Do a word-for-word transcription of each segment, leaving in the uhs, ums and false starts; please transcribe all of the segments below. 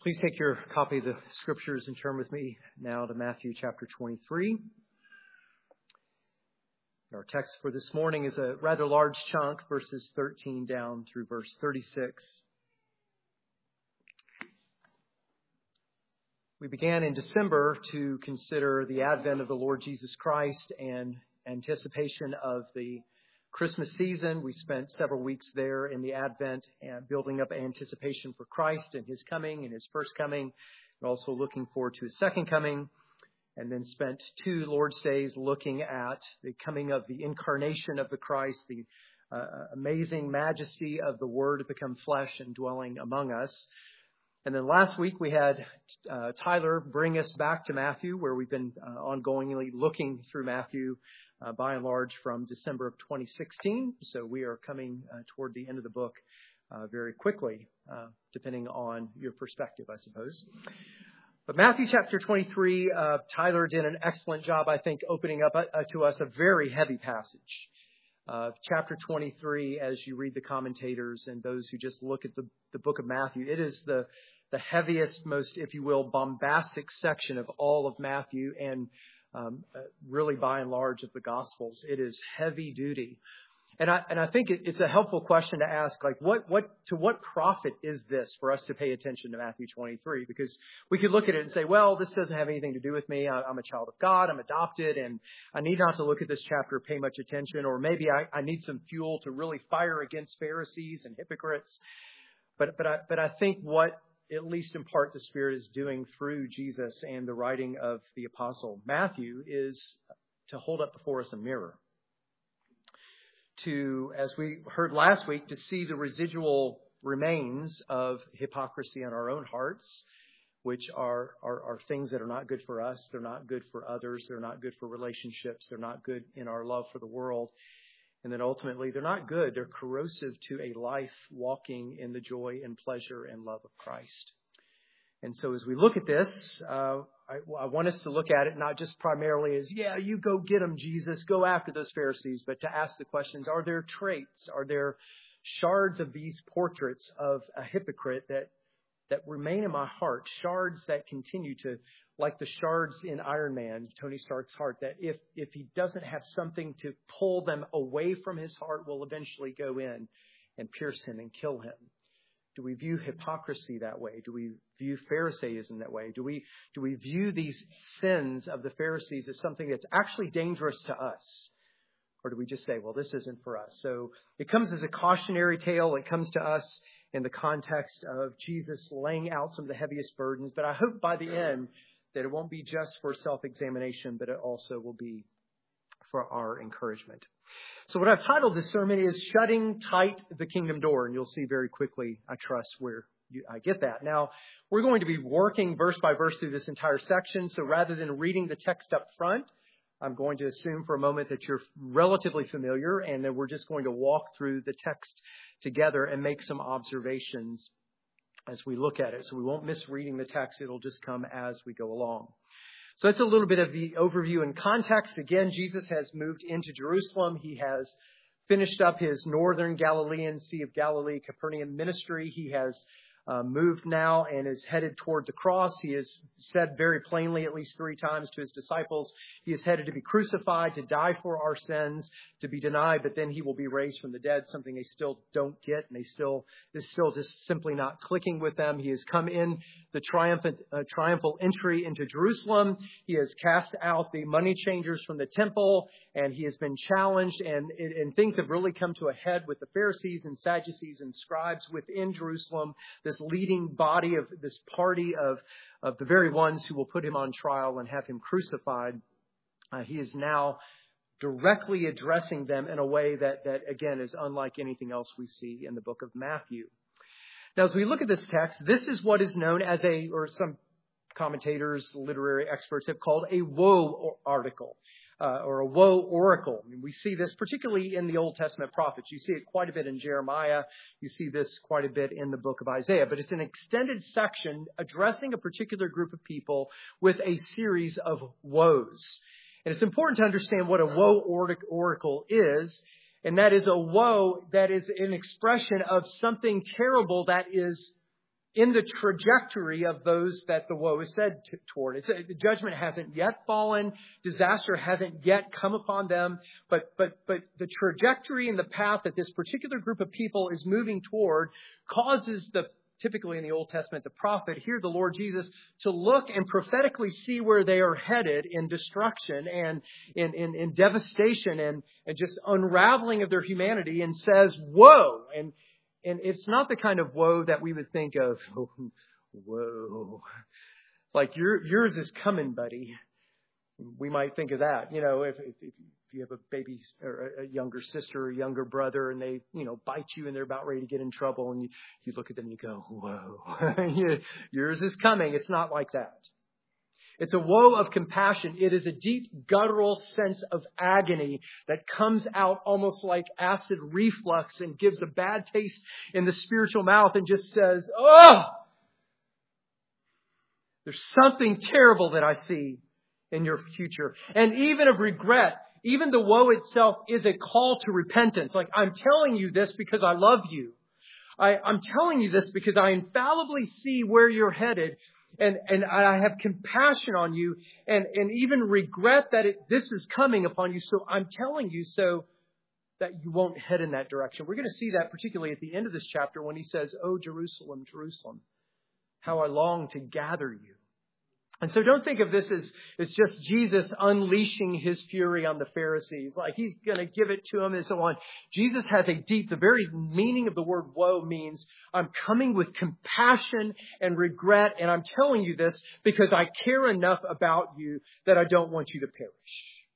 Please take your copy of the scriptures and turn with me now to Matthew chapter twenty-three. Our text for this morning is a rather large chunk, verses thirteen down through verse thirty-six. We began in December to consider the advent of the Lord Jesus Christ and anticipation of the Christmas season. We spent several weeks there in the Advent and building up anticipation for Christ and His coming and His first coming, and also looking forward to His second coming, and then spent two Lord's Days looking at the coming of the incarnation of the Christ, the uh, amazing majesty of the Word become flesh and dwelling among us. And then last week we had uh, Tyler bring us back to Matthew, where we've been uh, ongoingly looking through Matthew Uh, by and large from December of twenty sixteen. So we are coming uh, toward the end of the book uh, very quickly, uh, depending on your perspective, I suppose. But Matthew chapter twenty-three, uh, Tyler did an excellent job, I think, opening up uh, to us a very heavy passage. Uh, chapter twenty-three, as you read the commentators and those who just look at the, the book of Matthew, it is the, the heaviest, most, if you will, bombastic section of all of Matthew, and Um, uh, really, by and large, of the Gospels. It is heavy duty, and I and I think it, it's a helpful question to ask. Like, what what to what profit is this for us to pay attention to Matthew twenty-three? Because we could look at it and say, well, this doesn't have anything to do with me. I, I'm a child of God. I'm adopted, and I need not to look at this chapter, pay much attention, or maybe I, I need some fuel to really fire against Pharisees and hypocrites. But but I but I think what, at least in part, the Spirit is doing through Jesus and the writing of the Apostle Matthew is to hold up before us a mirror. To, as we heard last week, to see the residual remains of hypocrisy in our own hearts, which are, are, are things that are not good for us. They're not good for others. They're not good for relationships. They're not good in our love for the world. And then ultimately, they're not good. They're corrosive to a life walking in the joy and pleasure and love of Christ. And so as we look at this, uh, I, I want us to look at it not just primarily as, yeah, you go get them, Jesus, go after those Pharisees, but to ask the questions, are there traits, are there shards of these portraits of a hypocrite that that remain in my heart, shards that continue to, like the shards in Iron Man, Tony Stark's heart, that if, if he doesn't have something to pull them away from his heart, will eventually go in and pierce him and kill him. Do we view hypocrisy that way? Do we view Pharisaism that way? Do we, do we view these sins of the Pharisees as something that's actually dangerous to us? Or do we just say, well, this isn't for us? So it comes as a cautionary tale. It comes to us in the context of Jesus laying out some of the heaviest burdens. But I hope by the end that it won't be just for self-examination, but it also will be for our encouragement. So what I've titled this sermon is Shutting Tight the Kingdom Door. And you'll see very quickly, I trust, where you, I get that. Now, we're going to be working verse by verse through this entire section. So rather than reading the text up front, I'm going to assume for a moment that you're relatively familiar, and then we're just going to walk through the text together and make some observations as we look at it. So we won't miss reading the text. It'll just come as we go along. So that's a little bit of the overview and context. Again, Jesus has moved into Jerusalem. He has finished up his northern Galilean, Sea of Galilee, Capernaum ministry. He has Uh, moved now and is headed toward the cross. He has said very plainly, at least three times to his disciples, he is headed to be crucified, to die for our sins, to be denied, but then he will be raised from the dead, something they still don't get, and they still, is still just simply not clicking with them. He has come in the triumphant, uh, triumphal entry into Jerusalem. He has cast out the money changers from the temple, and he has been challenged, and, and things have really come to a head with the Pharisees and Sadducees and scribes within Jerusalem, this leading body of this party of, of the very ones who will put him on trial and have him crucified. Uh, he is now directly addressing them in a way that, that, again, is unlike anything else we see in the book of Matthew. Now, as we look at this text, this is what is known as a, or some commentators, literary experts have called a woe article. Uh, or a woe oracle. I mean, we see this particularly in the Old Testament prophets. You see it quite a bit in Jeremiah. You see this quite a bit in the book of Isaiah. But it's an extended section addressing a particular group of people with a series of woes. And it's important to understand what a woe oracle is. And that is a woe that is an expression of something terrible that is in the trajectory of those that the woe is said to, toward. It's, the judgment hasn't yet fallen. Disaster hasn't yet come upon them. But, but, but the trajectory and the path that this particular group of people is moving toward causes the, typically in the Old Testament, the prophet, here the Lord Jesus, to look and prophetically see where they are headed in destruction and in, in, in devastation and, and just unraveling of their humanity, and says, woe! And And it's not the kind of woe that we would think of, oh, whoa, like your, yours is coming, buddy. We might think of that. You know, if, if, if you have a baby or a younger sister or a younger brother and they, you know, bite you and they're about ready to get in trouble, and you, you look at them and you go, whoa, yours is coming. It's not like that. It's a woe of compassion. It is a deep guttural sense of agony that comes out almost like acid reflux and gives a bad taste in the spiritual mouth and just says, oh, there's something terrible that I see in your future. And even of regret, even the woe itself is a call to repentance. Like, I'm telling you this because I love you. I, I'm telling you this because I infallibly see where you're headed. And, and I have compassion on you and, and even regret that it, this is coming upon you. So I'm telling you so that you won't head in that direction. We're going to see that particularly at the end of this chapter when he says, oh, Jerusalem, Jerusalem, how I long to gather you. And so don't think of this as, as just Jesus unleashing his fury on the Pharisees, like he's going to give it to them and so on. Jesus has a deep, the very meaning of the word woe means I'm coming with compassion and regret. And I'm telling you this because I care enough about you that I don't want you to perish.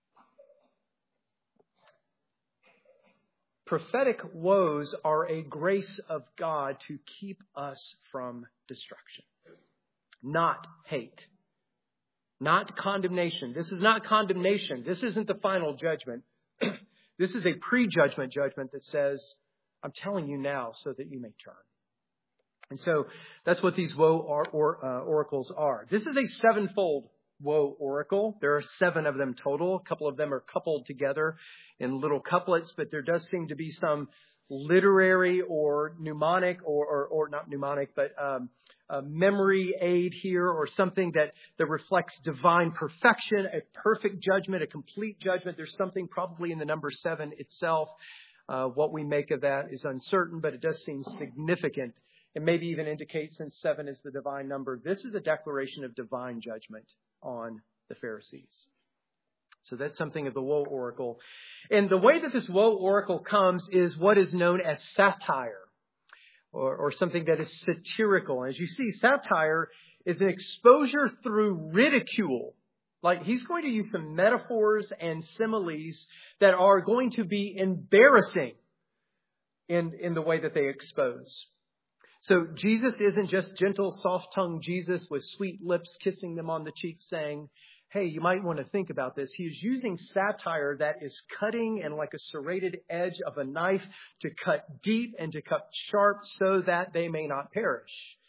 Prophetic woes are a grace of God to keep us from destruction, not hate. Not condemnation. This is not condemnation. This isn't the final judgment. This is a pre-judgment judgment that says, I'm telling you now so that you may turn. And so that's what these woe or, or, uh, oracles are. This is a sevenfold woe oracle. There are seven of them total. A couple of them are coupled together in little couplets, but there does seem to be some literary or mnemonic or, or, or not mnemonic, but um, a memory aid here or something that, that reflects divine perfection, a perfect judgment, a complete judgment. There's something probably in the number seven itself. Uh, what we make of that is uncertain, but it does seem significant. It maybe even indicates, since seven is the divine number, this is a declaration of divine judgment on the Pharisees. So that's something of the woe oracle. And the way that this woe oracle comes is what is known as satire, or, or something that is satirical. As you see, satire is an exposure through ridicule. Like, he's going to use some metaphors and similes that are going to be embarrassing in, in the way that they expose. So Jesus isn't just gentle, soft-tongued Jesus with sweet lips kissing them on the cheek saying, hey, you might want to think about this. He is using satire that is cutting and like a serrated edge of a knife to cut deep and to cut sharp so that they may not perish.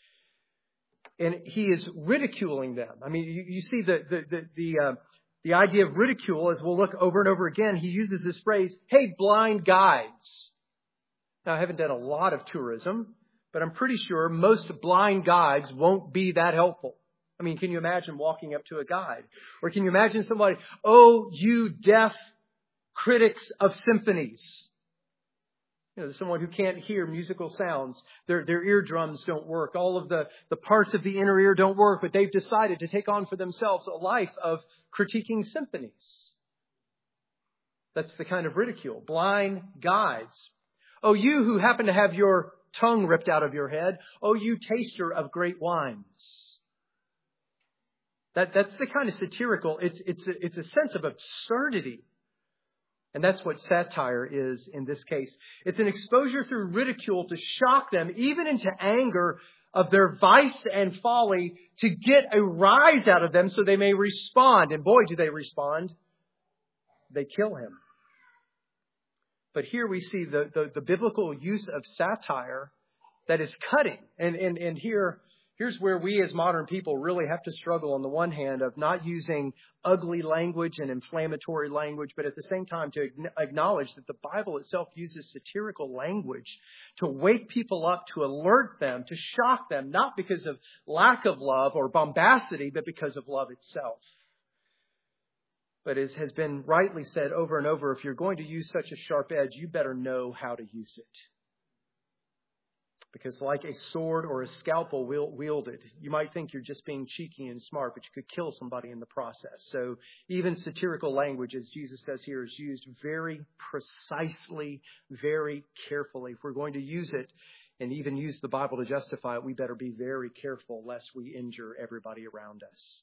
And he is ridiculing them. I mean, you, you see the the the the, uh, the idea of ridicule, as we'll look over and over again. He uses this phrase, hey, blind guides. Now, I haven't done a lot of tourism, but I'm pretty sure most blind guides won't be that helpful. I mean, can you imagine walking up to a guide? Or can you imagine somebody, oh, you deaf critics of symphonies. You know, someone who can't hear musical sounds. Their, their eardrums don't work. All of the, the parts of the inner ear don't work, but they've decided to take on for themselves a life of critiquing symphonies. That's the kind of ridicule. Blind guides. Oh, you who happen to have your tongue ripped out of your head. Oh, you taster of great wines. That, that's the kind of satirical, it's, it's, a, it's a sense of absurdity. And that's what satire is in this case. It's an exposure through ridicule to shock them, even into anger of their vice and folly, to get a rise out of them so they may respond. And boy, do they respond. They kill him. But here we see the, the, the biblical use of satire that is cutting. And, and, and here Here's where we as modern people really have to struggle on the one hand of not using ugly language and inflammatory language, but at the same time to acknowledge that the Bible itself uses satirical language to wake people up, to alert them, to shock them, not because of lack of love or bombacity, but because of love itself. But as has been rightly said over and over, if you're going to use such a sharp edge, you better know how to use it. Because like a sword or a scalpel wielded, you might think you're just being cheeky and smart, but you could kill somebody in the process. So even satirical language, as Jesus says here, is used very precisely, very carefully. If we're going to use it and even use the Bible to justify it, we better be very careful lest we injure everybody around us.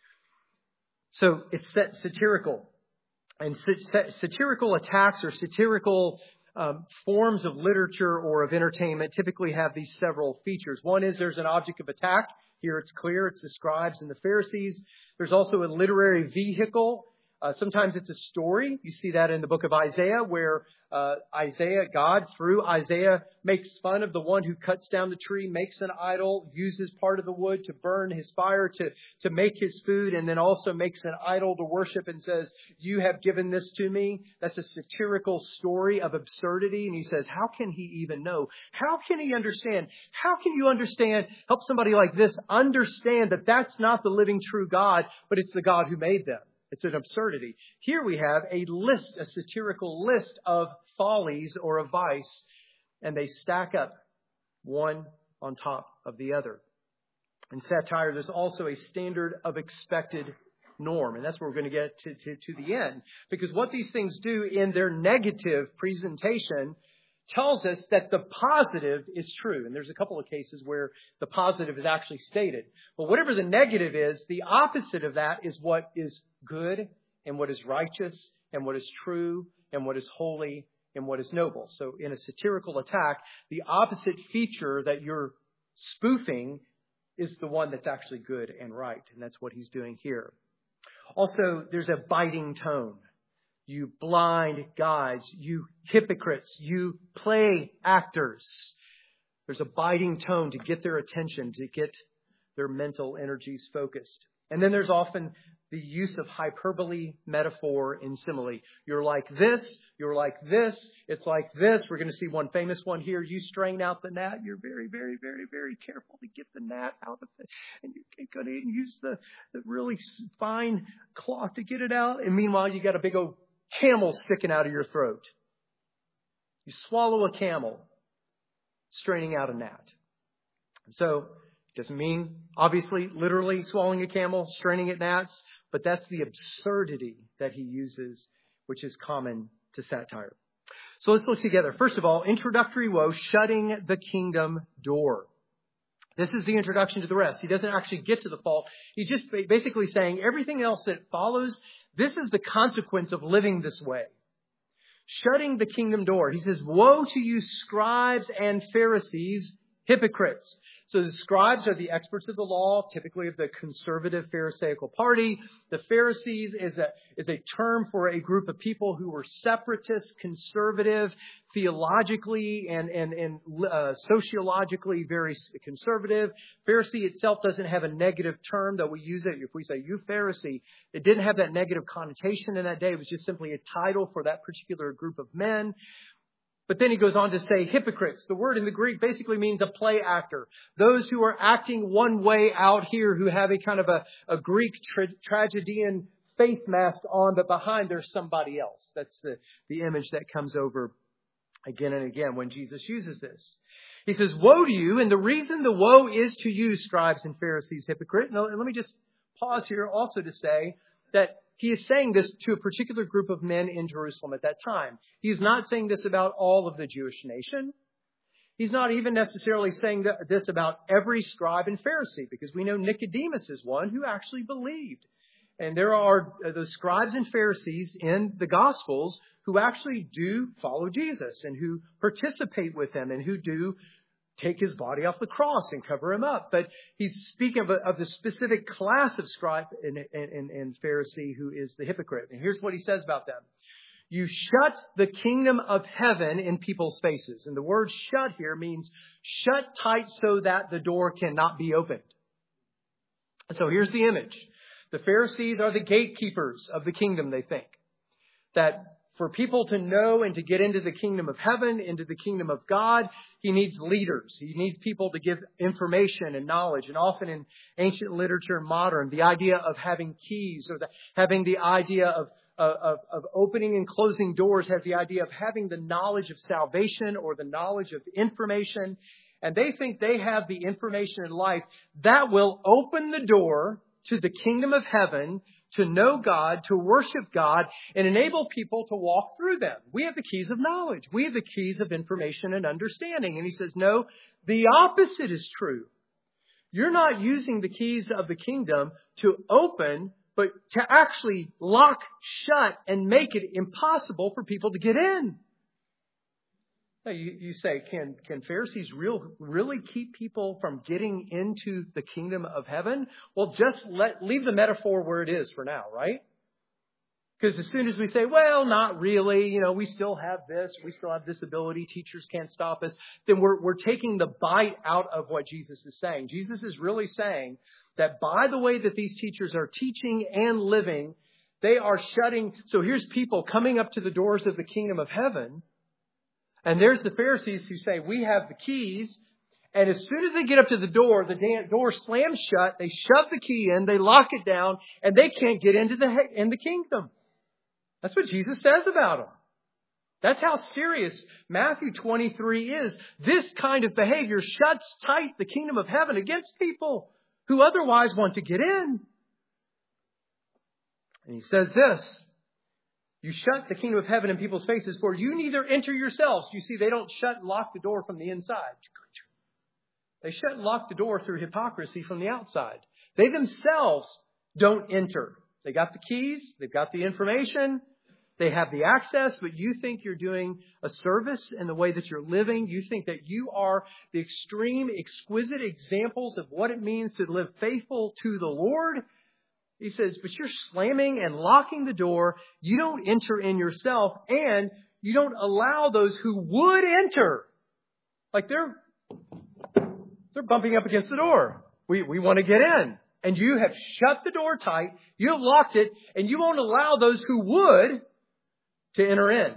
So it's satirical. And satirical attacks or satirical Um, forms of literature or of entertainment typically have these several features. One is there's an object of attack. Here it's clear. It's the scribes and the Pharisees. There's also a literary vehicle. Uh, sometimes it's a story. You see that in the book of Isaiah where uh, Isaiah, God, through Isaiah, makes fun of the one who cuts down the tree, makes an idol, uses part of the wood to burn his fire, to, to make his food, and then also makes an idol to worship and says, you have given this to me. That's a satirical story of absurdity. And he says, how can he even know? How can he understand? How can you understand, help somebody like this understand that that's not the living true God, but it's the God who made them? It's an absurdity. Here we have a list, a satirical list of follies or a vice, and they stack up one on top of the other. In satire, there's also a standard of expected norm, and that's where we're going to get to, to, to the end. Because what these things do in their negative presentation tells us that the positive is true. And there's a couple of cases where the positive is actually stated. But whatever the negative is, the opposite of that is what is good and what is righteous and what is true and what is holy and what is noble. So in a satirical attack, the opposite feature that you're spoofing is the one that's actually good and right. And that's what he's doing here. Also, there's a biting tone. You blind guides, you hypocrites, you play actors. There's a biting tone to get their attention, to get their mental energies focused. And then there's often the use of hyperbole, metaphor, and simile. You're like this, you're like this, it's like this. We're going to see one famous one here. You strain out the gnat. You're very, very, very, very careful to get the gnat out of it. And you go to use the, the really fine cloth to get it out. And meanwhile, you got a big old camel sticking out of your throat. You swallow a camel, straining out a gnat. So it doesn't mean, obviously, literally swallowing a camel, straining at gnats, but that's the absurdity that he uses, which is common to satire. So let's look together. First of all, introductory woe, shutting the kingdom door. This is the introduction to the rest. He doesn't actually get to the fall. He's just basically saying everything else that follows, this is the consequence of living this way. Shutting the kingdom door. He says, woe to you scribes and Pharisees, hypocrites. So the scribes are the experts of the law, typically of the conservative Pharisaical party. The Pharisees is a, is a term for a group of people who were separatist, conservative, theologically and, and, and uh, sociologically very conservative. Pharisee itself doesn't have a negative term that we use it. If we say, you Pharisee, it didn't have that negative connotation in that day. It was just simply a title for that particular group of men. But then he goes on to say hypocrites. The word in the Greek basically means a play actor. Those who are acting one way out here, who have a kind of a, a Greek tra- tragedian face mask on, but behind there's somebody else. That's the, the image that comes over again and again when Jesus uses this. He says, woe to you. And the reason the woe is to you, scribes and Pharisees, hypocrite. Now, let me just pause here also to say that he is saying this to a particular group of men in Jerusalem at that time. He's not saying this about all of the Jewish nation. He's not even necessarily saying that, this about every scribe and Pharisee, because we know Nicodemus is one who actually believed. And there are the scribes and Pharisees in the Gospels who actually do follow Jesus and who participate with him and who do take his body off the cross and cover him up. But he's speaking of, a, of the specific class of scribe and, and, and Pharisee who is the hypocrite. And here's what he says about them. You shut the kingdom of heaven in people's faces. And the word shut here means shut tight so that the door cannot be opened. So here's the image. The Pharisees are the gatekeepers of the kingdom, they think. That for people to know and to get into the kingdom of heaven, into the kingdom of God, He needs leaders. He needs people to give information and knowledge. And often in ancient literature and modern, the idea of having keys or the, having the idea of, of, of opening and closing doors has the idea of having the knowledge of salvation or the knowledge of information. And they think they have the information in life that will open the door to the kingdom of heaven, to know God, to worship God, and enable people to walk through them. We have the keys of knowledge. We have the keys of information and understanding. And He says, no, the opposite is true. You're not using the keys of the kingdom to open, but to actually lock shut and make it impossible for people to get in. Now you, you say, can, can Pharisees real, really keep people from getting into the kingdom of heaven? Well, just let leave the metaphor where it is for now, right? Because as soon as we say, well, not really, you know, we still have this, we still have this ability, teachers can't stop us, then we're, we're taking the bite out of what Jesus is saying. Jesus is really saying that by the way that these teachers are teaching and living, they are shutting. So here's people coming up to the doors of the kingdom of heaven. And there's the Pharisees who say, we have the keys. And as soon as they get up to the door, the door slams shut. They shove the key in. They lock it down. And they can't get into the, in the kingdom. That's what Jesus says about them. That's how serious Matthew twenty-three is. This kind of behavior shuts tight the kingdom of heaven against people who otherwise want to get in. And He says this. You shut the kingdom of heaven in people's faces, for you neither enter yourselves. You see, they don't shut and lock the door from the inside. They shut and lock the door through hypocrisy from the outside. They themselves don't enter. They got the keys. They've got the information. They have the access, but you think you're doing a service in the way that you're living. You think that you are the extreme, exquisite examples of what it means to live faithful to the Lord. He says, but you're slamming and locking the door. You don't enter in yourself, and you don't allow those who would enter. Like they're, they're bumping up against the door. We, we want to get in. And you have shut the door tight. You have locked it, and you won't allow those who would to enter in.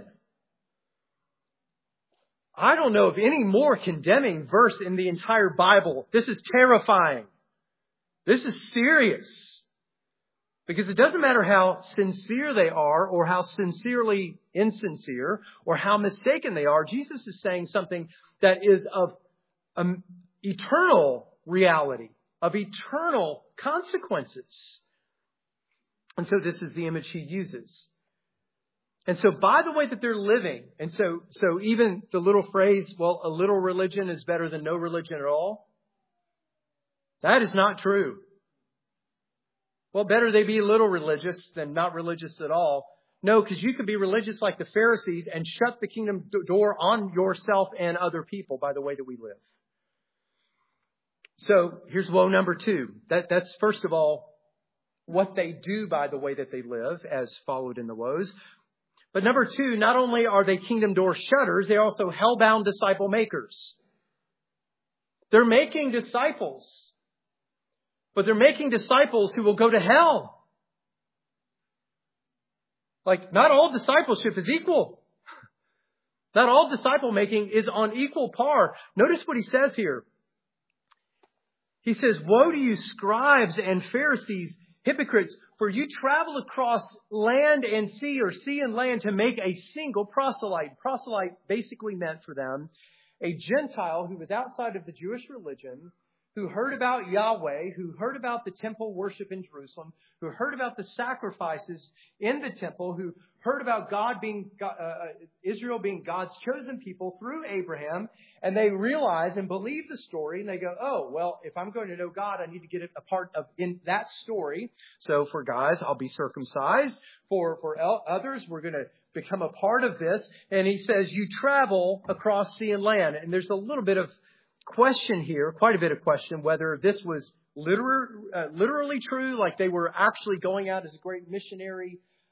I don't know of any more condemning verse in the entire Bible. This is terrifying. This is serious. Because it doesn't matter how sincere they are or how sincerely insincere or how mistaken they are. Jesus is saying something that is of um, eternal reality, of eternal consequences. And so this is the image He uses. And so by the way that they're living, and so, so even the little phrase, well, a little religion is better than no religion at all. That is not true. Well, better they be a little religious than not religious at all. No, because you could be religious like the Pharisees and shut the kingdom door on yourself and other people by the way that we live. So here's woe number two. That, that's first of all what they do by the way that they live, as followed in the woes. But number two, not only are they kingdom door shutters, they're also hell-bound disciple makers. They're making disciples. But they're making disciples who will go to hell. Like, not all discipleship is equal. Not all disciple making is on equal par. Notice what He says here. He says, woe to you, scribes and Pharisees, hypocrites, for you travel across land and sea or sea and land to make a single proselyte. Proselyte basically meant for them a Gentile who was outside of the Jewish religion, who heard about Yahweh, who heard about the temple worship in Jerusalem, who heard about the sacrifices in the temple, who heard about God being, uh, Israel being God's chosen people through Abraham, and they realize and believe the story, and they go, oh, well, if I'm going to know God, I need to get a part of in that story. So for guys, I'll be circumcised. For, for others, we're going to become a part of this. And he says, you travel across sea and land. And there's a little bit of question here, quite a bit of question, whether this was literal, uh, literally true, like they were actually going out as a great missionary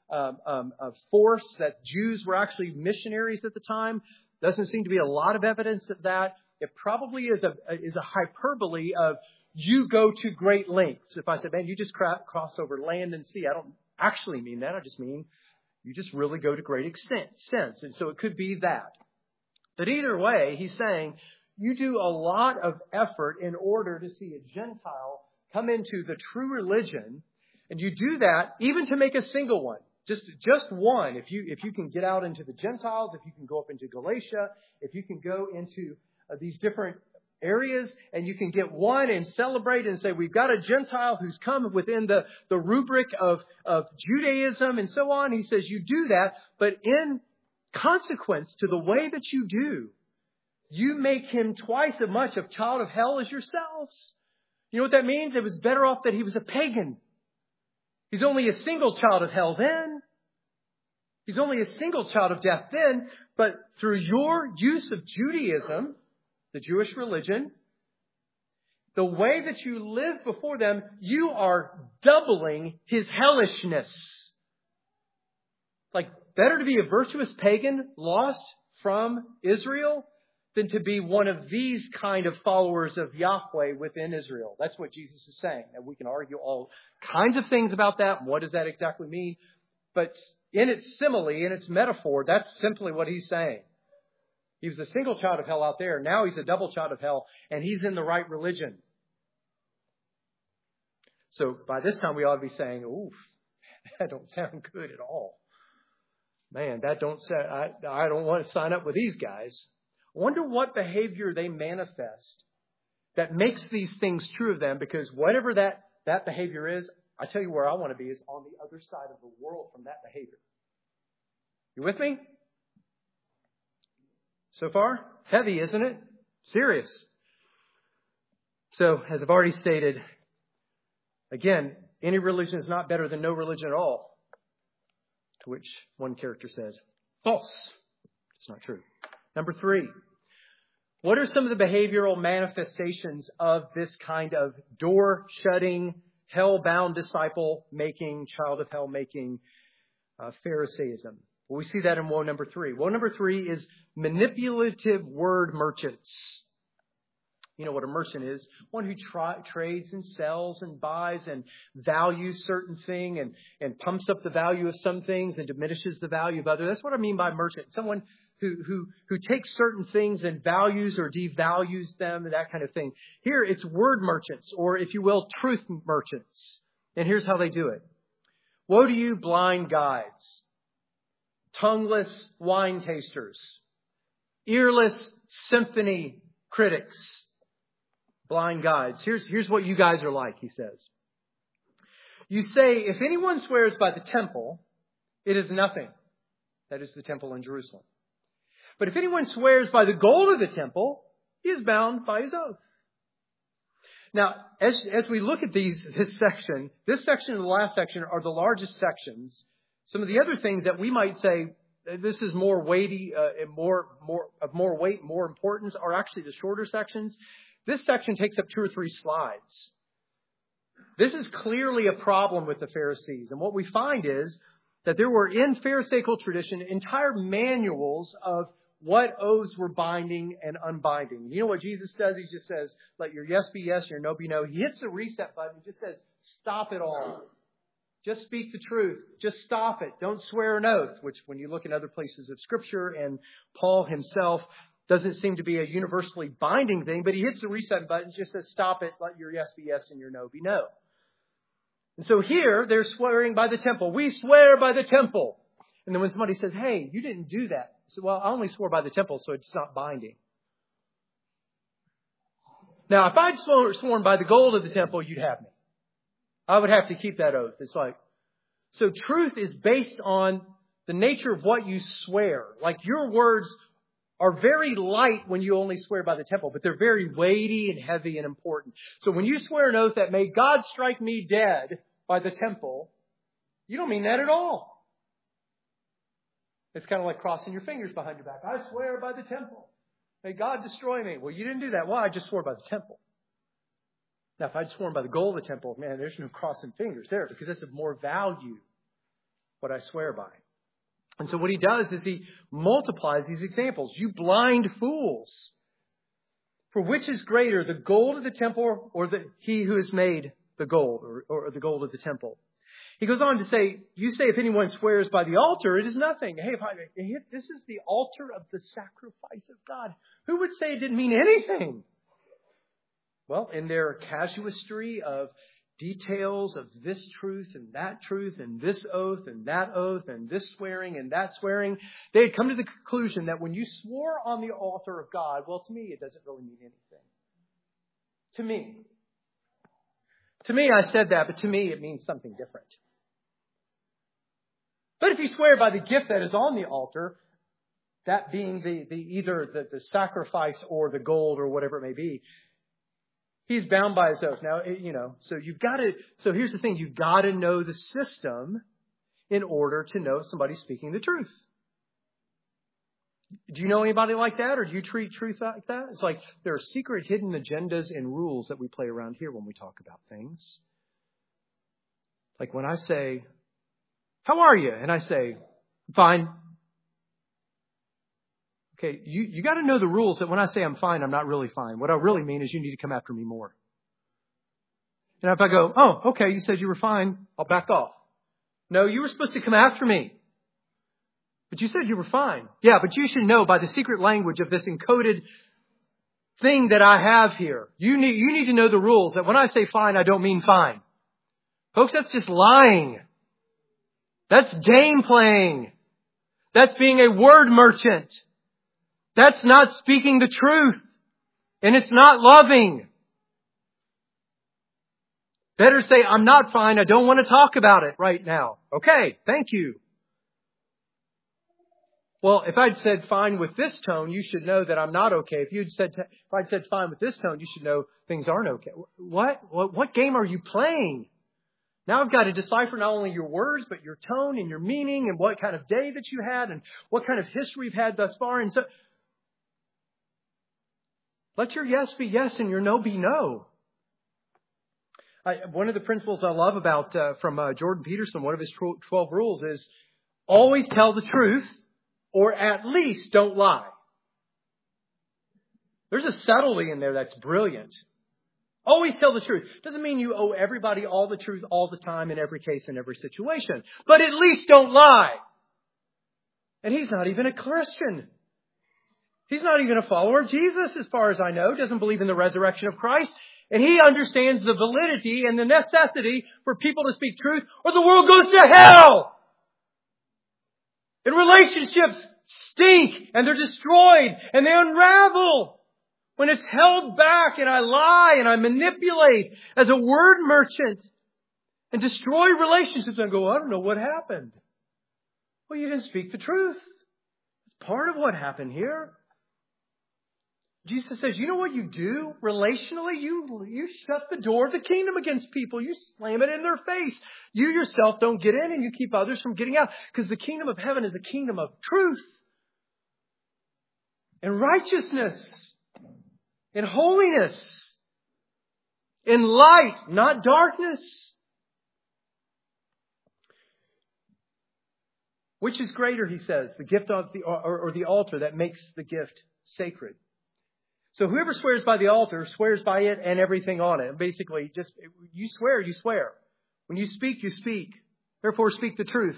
um, um, of force, that Jews were actually missionaries at the time. Doesn't seem to be a lot of evidence of that. It probably is a is a hyperbole of you go to great lengths. If I said, man, you just cra- cross over land and sea, I don't actually mean that. I just mean you just really go to great extent, sense. And so it could be that. But either way, he's saying you do a lot of effort in order to see a Gentile come into the true religion. And you do that even to make a single one. Just, just one. If you, if you can get out into the Gentiles, if you can go up into Galatia, if you can go into uh, these different areas and you can get one and celebrate and say, we've got a Gentile who's come within the, the rubric of, of Judaism and so on. He says you do that, but in consequence to the way that you do, you make him twice as much of child of hell as yourselves. You know what that means? It was better off that he was a pagan. He's only a single child of hell then. He's only a single child of death then. But through your use of Judaism, the Jewish religion, the way that you live before them, you are doubling his hellishness. Like, better to be a virtuous pagan lost from Israel than to be one of these kind of followers of Yahweh within Israel. That's what Jesus is saying. And we can argue all kinds of things about that. What does that exactly mean? But in its simile, in its metaphor, that's simply what he's saying. He was a single child of hell out there. Now he's a double child of hell, and he's in the right religion. So by this time, we ought to be saying, oof, that don't sound good at all. Man, that don't say, I, I don't want to sign up with these guys. I wonder what behavior they manifest that makes these things true of them, because whatever that, that behavior is, I tell you where I want to be is on the other side of the world from that behavior. You with me? So far? Heavy, isn't it? Serious. So, as I've already stated, again, any religion is not better than no religion at all. To which one character says, false. It's not true. Number three, what are some of the behavioral manifestations of this kind of door-shutting, hell-bound disciple-making, child of hell-making uh, Pharisaism? Well, we see that in woe number three. Woe number three is manipulative word merchants. You know what a merchant is? One who tra- trades and sells and buys and values certain thing and, and pumps up the value of some things and diminishes the value of others. That's what I mean by merchant. Someone who, who, who takes certain things and values or devalues them and that kind of thing. Here it's word merchants, or if you will, truth merchants. And here's how they do it. Woe to you, blind guides, tongueless wine tasters, earless symphony critics. Blind guides. Here's, here's what you guys are like, he says. You say, if anyone swears by the temple, it is nothing. That is the temple in Jerusalem. But if anyone swears by the gold of the temple, he is bound by his oath. Now, as, as we look at these, this section, this section and the last section are the largest sections. Some of the other things that we might say, this is more weighty, uh, and more, more, of more weight, more importance, are actually the shorter sections. This section takes up two or three slides. This is clearly a problem with the Pharisees. And what we find is that there were in Pharisaical tradition entire manuals of what oaths were binding and unbinding. You know what Jesus does? He just says, let your yes be yes, your no be no. He hits the reset button. He just says, stop it all. Just speak the truth. Just stop it. Don't swear an oath, which when you look in other places of Scripture and Paul himself, doesn't seem to be a universally binding thing, but he hits the reset button, just says, stop it, let your yes be yes and your no be no. And so here, they're swearing by the temple. We swear by the temple. And then when somebody says, hey, you didn't do that. I said, well, I only swore by the temple, so it's not binding. Now, if I'd sworn by the gold of the temple, you'd have me. I would have to keep that oath. It's like, so truth is based on the nature of what you swear. Like your words are very light when you only swear by the temple, but they're very weighty and heavy and important. So when you swear an oath that may God strike me dead by the temple, you don't mean that at all. It's kind of like crossing your fingers behind your back. I swear by the temple. May God destroy me. Well, you didn't do that. Well, I just swore by the temple. Now, if I'd sworn by the gold of the temple, man, there's no crossing fingers there because that's of more value. what I swear by. And so what he does is he multiplies these examples. You blind fools. For which is greater, the gold of the temple or the he who has made the gold or, or the gold of the temple? He goes on to say, you say if anyone swears by the altar, it is nothing. Hey, if I, if this is the altar of the sacrifice of God. Who would say it didn't mean anything? Well, in their casuistry of details of this truth and that truth and this oath and that oath and this swearing and that swearing, they had come to the conclusion that when you swore on the altar of God, well, to me, it doesn't really mean anything. To me. To me, I said that, but to me, it means something different. But if you swear by the gift that is on the altar, that being the, the either the, the sacrifice or the gold or whatever it may be, he's bound by his oath. Now, you know, so you've got to, so here's the thing, you've got to know the system in order to know if somebody's speaking the truth. Do you know anybody like that, or do you treat truth like that? It's like there are secret hidden agendas and rules that we play around here when we talk about things. Like when I say, how are you? And I say, fine. Okay, you, you got to know the rules that when I say I'm fine, I'm not really fine. What I really mean is you need to come after me more. And if I go, oh, okay, you said you were fine, I'll back off. No, you were supposed to come after me. But you said you were fine. Yeah, but you should know by the secret language of this encoded thing that I have here. You need, you need to know the rules that when I say fine, I don't mean fine. Folks, that's just lying. That's game playing. That's being a word merchant. That's not speaking the truth. And it's not loving. Better say, I'm not fine. I don't want to talk about it right now. Okay, thank you. Well, if I'd said fine with this tone, you should know that I'm not okay. If you'd said, if I'd said fine with this tone, you should know things aren't okay. What? What, what game are you playing? Now I've got to decipher not only your words, but your tone and your meaning and what kind of day that you had and what kind of history you've had thus far. And so let your yes be yes and your no be no. I, one of the principles I love about uh, from uh, Jordan Peterson, one of his twelve rules is always tell the truth or at least don't lie. There's a subtlety in there that's brilliant. Always tell the truth. Doesn't mean you owe everybody all the truth all the time in every case, in every situation. But at least don't lie. And he's not even a Christian. He's not even a follower of Jesus, as far as I know. Doesn't believe in the resurrection of Christ. And he understands the validity and the necessity for people to speak truth, or the world goes to hell. And relationships stink and they're destroyed and they unravel when it's held back and I lie and I manipulate as a word merchant and destroy relationships and go, I don't know what happened. Well, you didn't speak the truth. It's part of what happened here. Jesus says, you know what you do relationally? You, you shut the door of the kingdom against people. You slam it in their face. You yourself don't get in and you keep others from getting out. Because the kingdom of heaven is a kingdom of truth and righteousness and holiness and light, not darkness. Which is greater, he says, the gift of the, or, or the altar that makes the gift sacred. So whoever swears by the altar swears by it and everything on it. Basically, just you swear, you swear. When you speak, you speak. Therefore, speak the truth.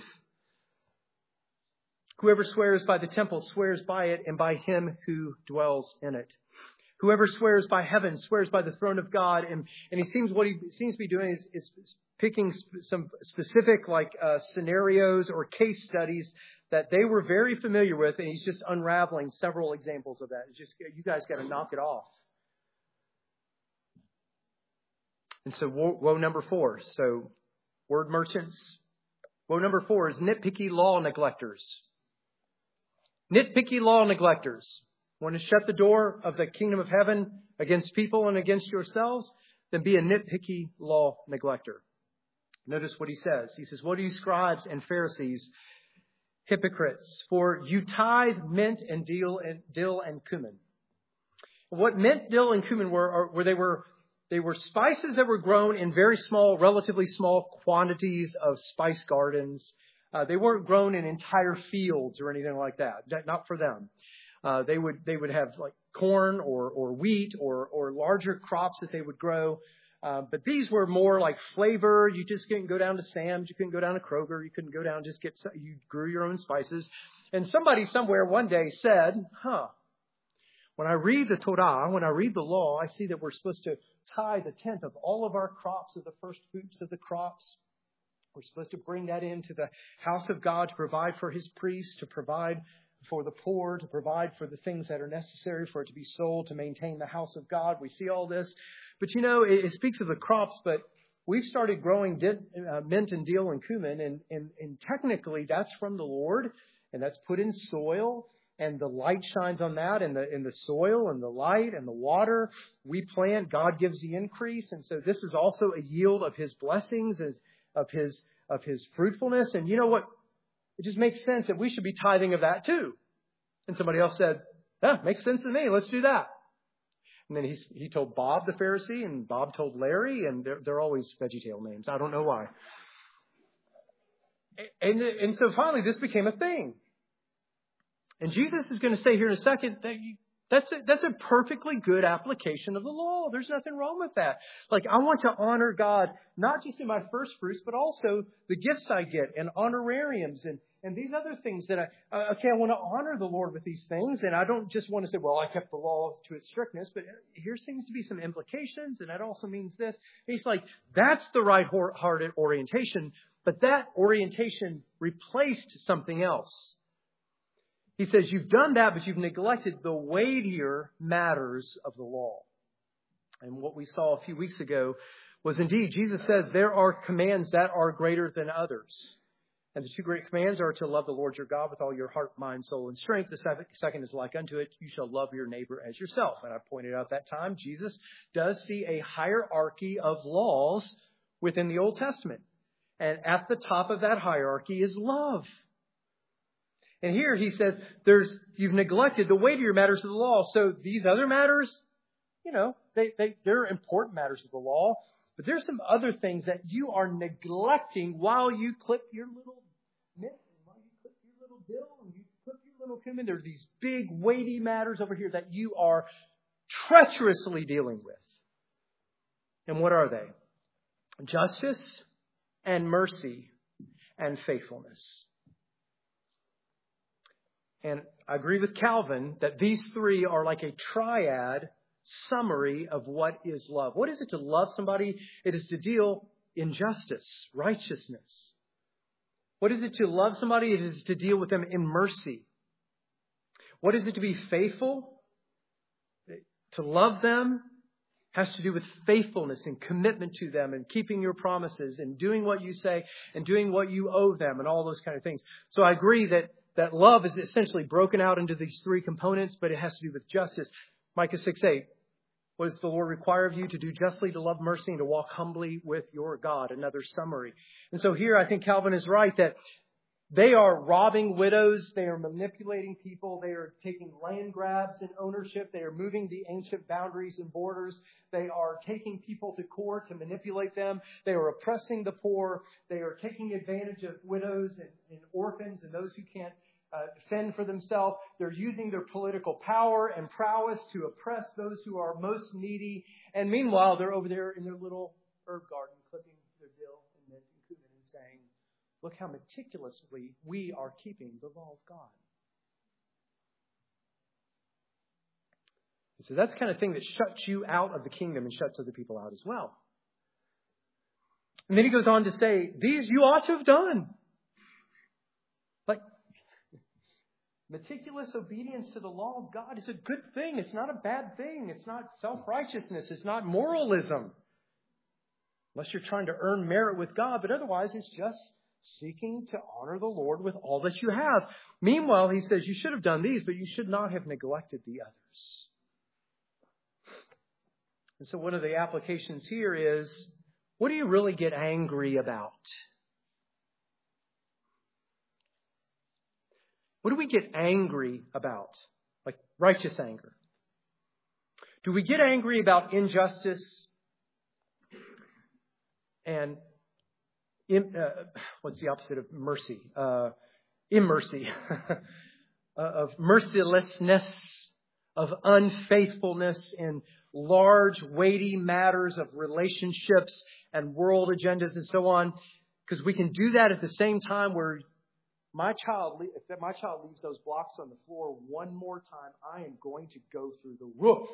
Whoever swears by the temple swears by it and by him who dwells in it. Whoever swears by heaven swears by the throne of God. And, and he seems what he seems to be doing is, is picking sp- some specific like uh, scenarios or case studies that they were very familiar with, and he's just unraveling several examples of that. It's just, you guys got to knock it off. And so woe, woe number four. So word merchants. Woe number four is nitpicky law neglectors. Nitpicky law neglectors. Want to shut the door of the kingdom of heaven against people and against yourselves? Then be a nitpicky law neglector. Notice what he says. He says, what are you scribes and Pharisees, hypocrites, for you tithe mint and dill and dill and cumin. What mint, dill, and cumin were, are, were they were they were spices that were grown in very small, relatively small quantities of spice gardens. Uh, they weren't grown in entire fields or anything like that. That not for them. Uh, they would they would have like corn or or wheat or or larger crops that they would grow. Uh, but these were more like flavor. You just couldn't go down to Sam's. You couldn't go down to Kroger. You couldn't go down and just get, you grew your own spices. And somebody somewhere one day said, huh, when I read the Torah, when I read the law, I see that we're supposed to tithe a tenth of all of our crops, of the first fruits of the crops. We're supposed to bring that into the house of God to provide for his priests, to provide for the poor, to provide for the things that are necessary for it to be sold, to maintain the house of God. We see all this. But, you know, it, it speaks of the crops, but we've started growing di- uh, mint and dill and cumin, and, and, and technically that's from the Lord, and that's put in soil, and the light shines on that, and the, and the soil, and the light, and the water. We plant, God gives the increase, and so this is also a yield of his blessings, as, of his of his fruitfulness. And you know what? It just makes sense that we should be tithing of that too. And somebody else said, yeah, makes sense to me. Let's do that. And then he he told Bob the Pharisee, and Bob told Larry, and they're, they're always VeggieTale names. I don't know why. And, and so finally this became a thing. And Jesus is going to say here in a second that you, that's a, that's a perfectly good application of the law. There's nothing wrong with that. Like, I want to honor God, not just in my first fruits, but also the gifts I get and honorariums and And these other things that I, uh, okay, I want to honor the Lord with these things. And I don't just want to say, well, I kept the law to its strictness, but here seems to be some implications. And that also means this. He's like, that's the right hearted orientation. But that orientation replaced something else. He says, you've done that, but you've neglected the weightier matters of the law. And what we saw a few weeks ago was indeed, Jesus says there are commands that are greater than others. And the two great commands are to love the Lord your God with all your heart, mind, soul, and strength. The second is like unto it, you shall love your neighbor as yourself. And I pointed out that time, Jesus does see a hierarchy of laws within the Old Testament. And at the top of that hierarchy is love. And here he says, there's you've neglected the weightier matters of the law. So these other matters, you know, they, they, they're important matters of the law. But there's some other things that you are neglecting while you clip your little mint, and while you clip your little dill, and you clip your little cumin. There's these big, weighty matters over here that you are treacherously dealing with. And what are they? Justice and mercy and faithfulness. And I agree with Calvin that these three are like a triad summary of what is love. What is it to love somebody? It is to deal in justice, righteousness. What is it to love somebody? It is to deal with them in mercy. What is it to be faithful? To love them has to do with faithfulness and commitment to them and keeping your promises and doing what you say and doing what you owe them and all those kind of things. So I agree that that love is essentially broken out into these three components, but it has to do with justice. Micah six eight. What does the Lord require of you? To do justly, to love mercy, and to walk humbly with your God. Another summary. And so here I think Calvin is right that they are robbing widows. They are manipulating people. They are taking land grabs and ownership. They are moving the ancient boundaries and borders. They are taking people to court to manipulate them. They are oppressing the poor. They are taking advantage of widows and, and orphans and those who can't Uh, fend for themselves. They're using their political power and prowess to oppress those who are most needy. And meanwhile, they're over there in their little herb garden clipping their dill and mint and cumin and saying, look how meticulously we are keeping the law of God. And so that's the kind of thing that shuts you out of the kingdom and shuts other people out as well. And then he goes on to say, these you ought to have done. Like, meticulous obedience to the law of God is a good thing. It's not a bad thing. It's not self-righteousness. It's not moralism. Unless you're trying to earn merit with God. But otherwise, it's just seeking to honor the Lord with all that you have. Meanwhile, he says, you should have done these, but you should not have neglected the others. And so one of the applications here is, what do you really get angry about? What do we get angry about? Like righteous anger. Do we get angry about injustice and in, uh, what's the opposite of mercy? Uh, immercy. Of mercilessness, of unfaithfulness in large, weighty matters of relationships and world agendas and so on. Because we can do that at the same time where my child, if my child leaves those blocks on the floor one more time, I am going to go through the roof.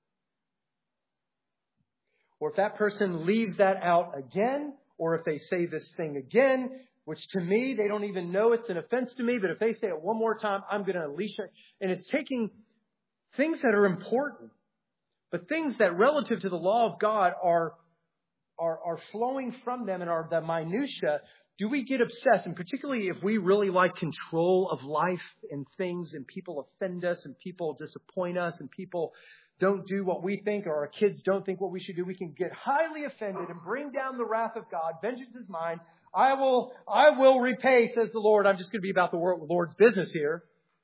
Or if that person leaves that out again, or if they say this thing again, which to me, they don't even know it's an offense to me, but if they say it one more time, I'm going to unleash it. And it's taking things that are important, but things that relative to the law of God are, are, are flowing from them and are the minutia. Do we get obsessed? And particularly if we really like control of life and things, and people offend us and people disappoint us and people don't do what we think, or our kids don't think what we should do, we can get highly offended and bring down the wrath of God. Vengeance is mine. I will, I will repay, says the Lord. I'm just going to be about the Lord's business here.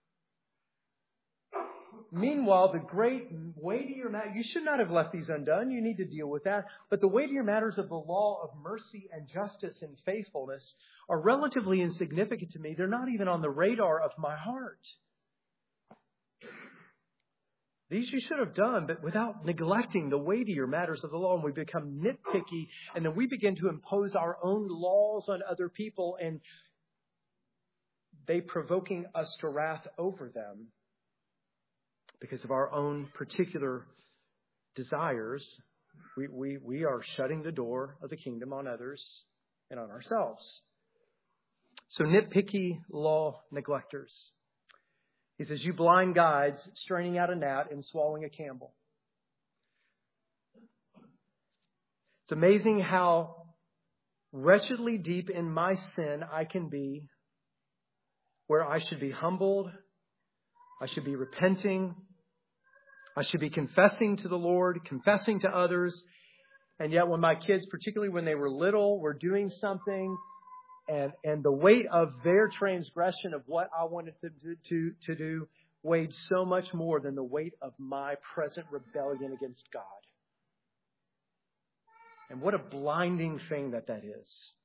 Meanwhile, the great weightier matter, you should not have left these undone. You need to deal with that. But the weightier matters of the law of mercy and justice and faithfulness are relatively insignificant to me. They're not even on the radar of my heart. These you should have done, but without neglecting the weightier matters of the law. And we become nitpicky, and then we begin to impose our own laws on other people, and they provoking us to wrath over them because of our own particular desires. We, we, we are shutting the door of the kingdom on others and on ourselves. So nitpicky law neglectors. He says, you blind guides, straining out a gnat and swallowing a camel. It's amazing how wretchedly deep in my sin I can be, where I should be humbled, I should be repenting, I should be confessing to the Lord, confessing to others. And yet when my kids, particularly when they were little, were doing something, And and the weight of their transgression of what I wanted to, to, to do weighed so much more than the weight of my present rebellion against God. And what a blinding thing that that is.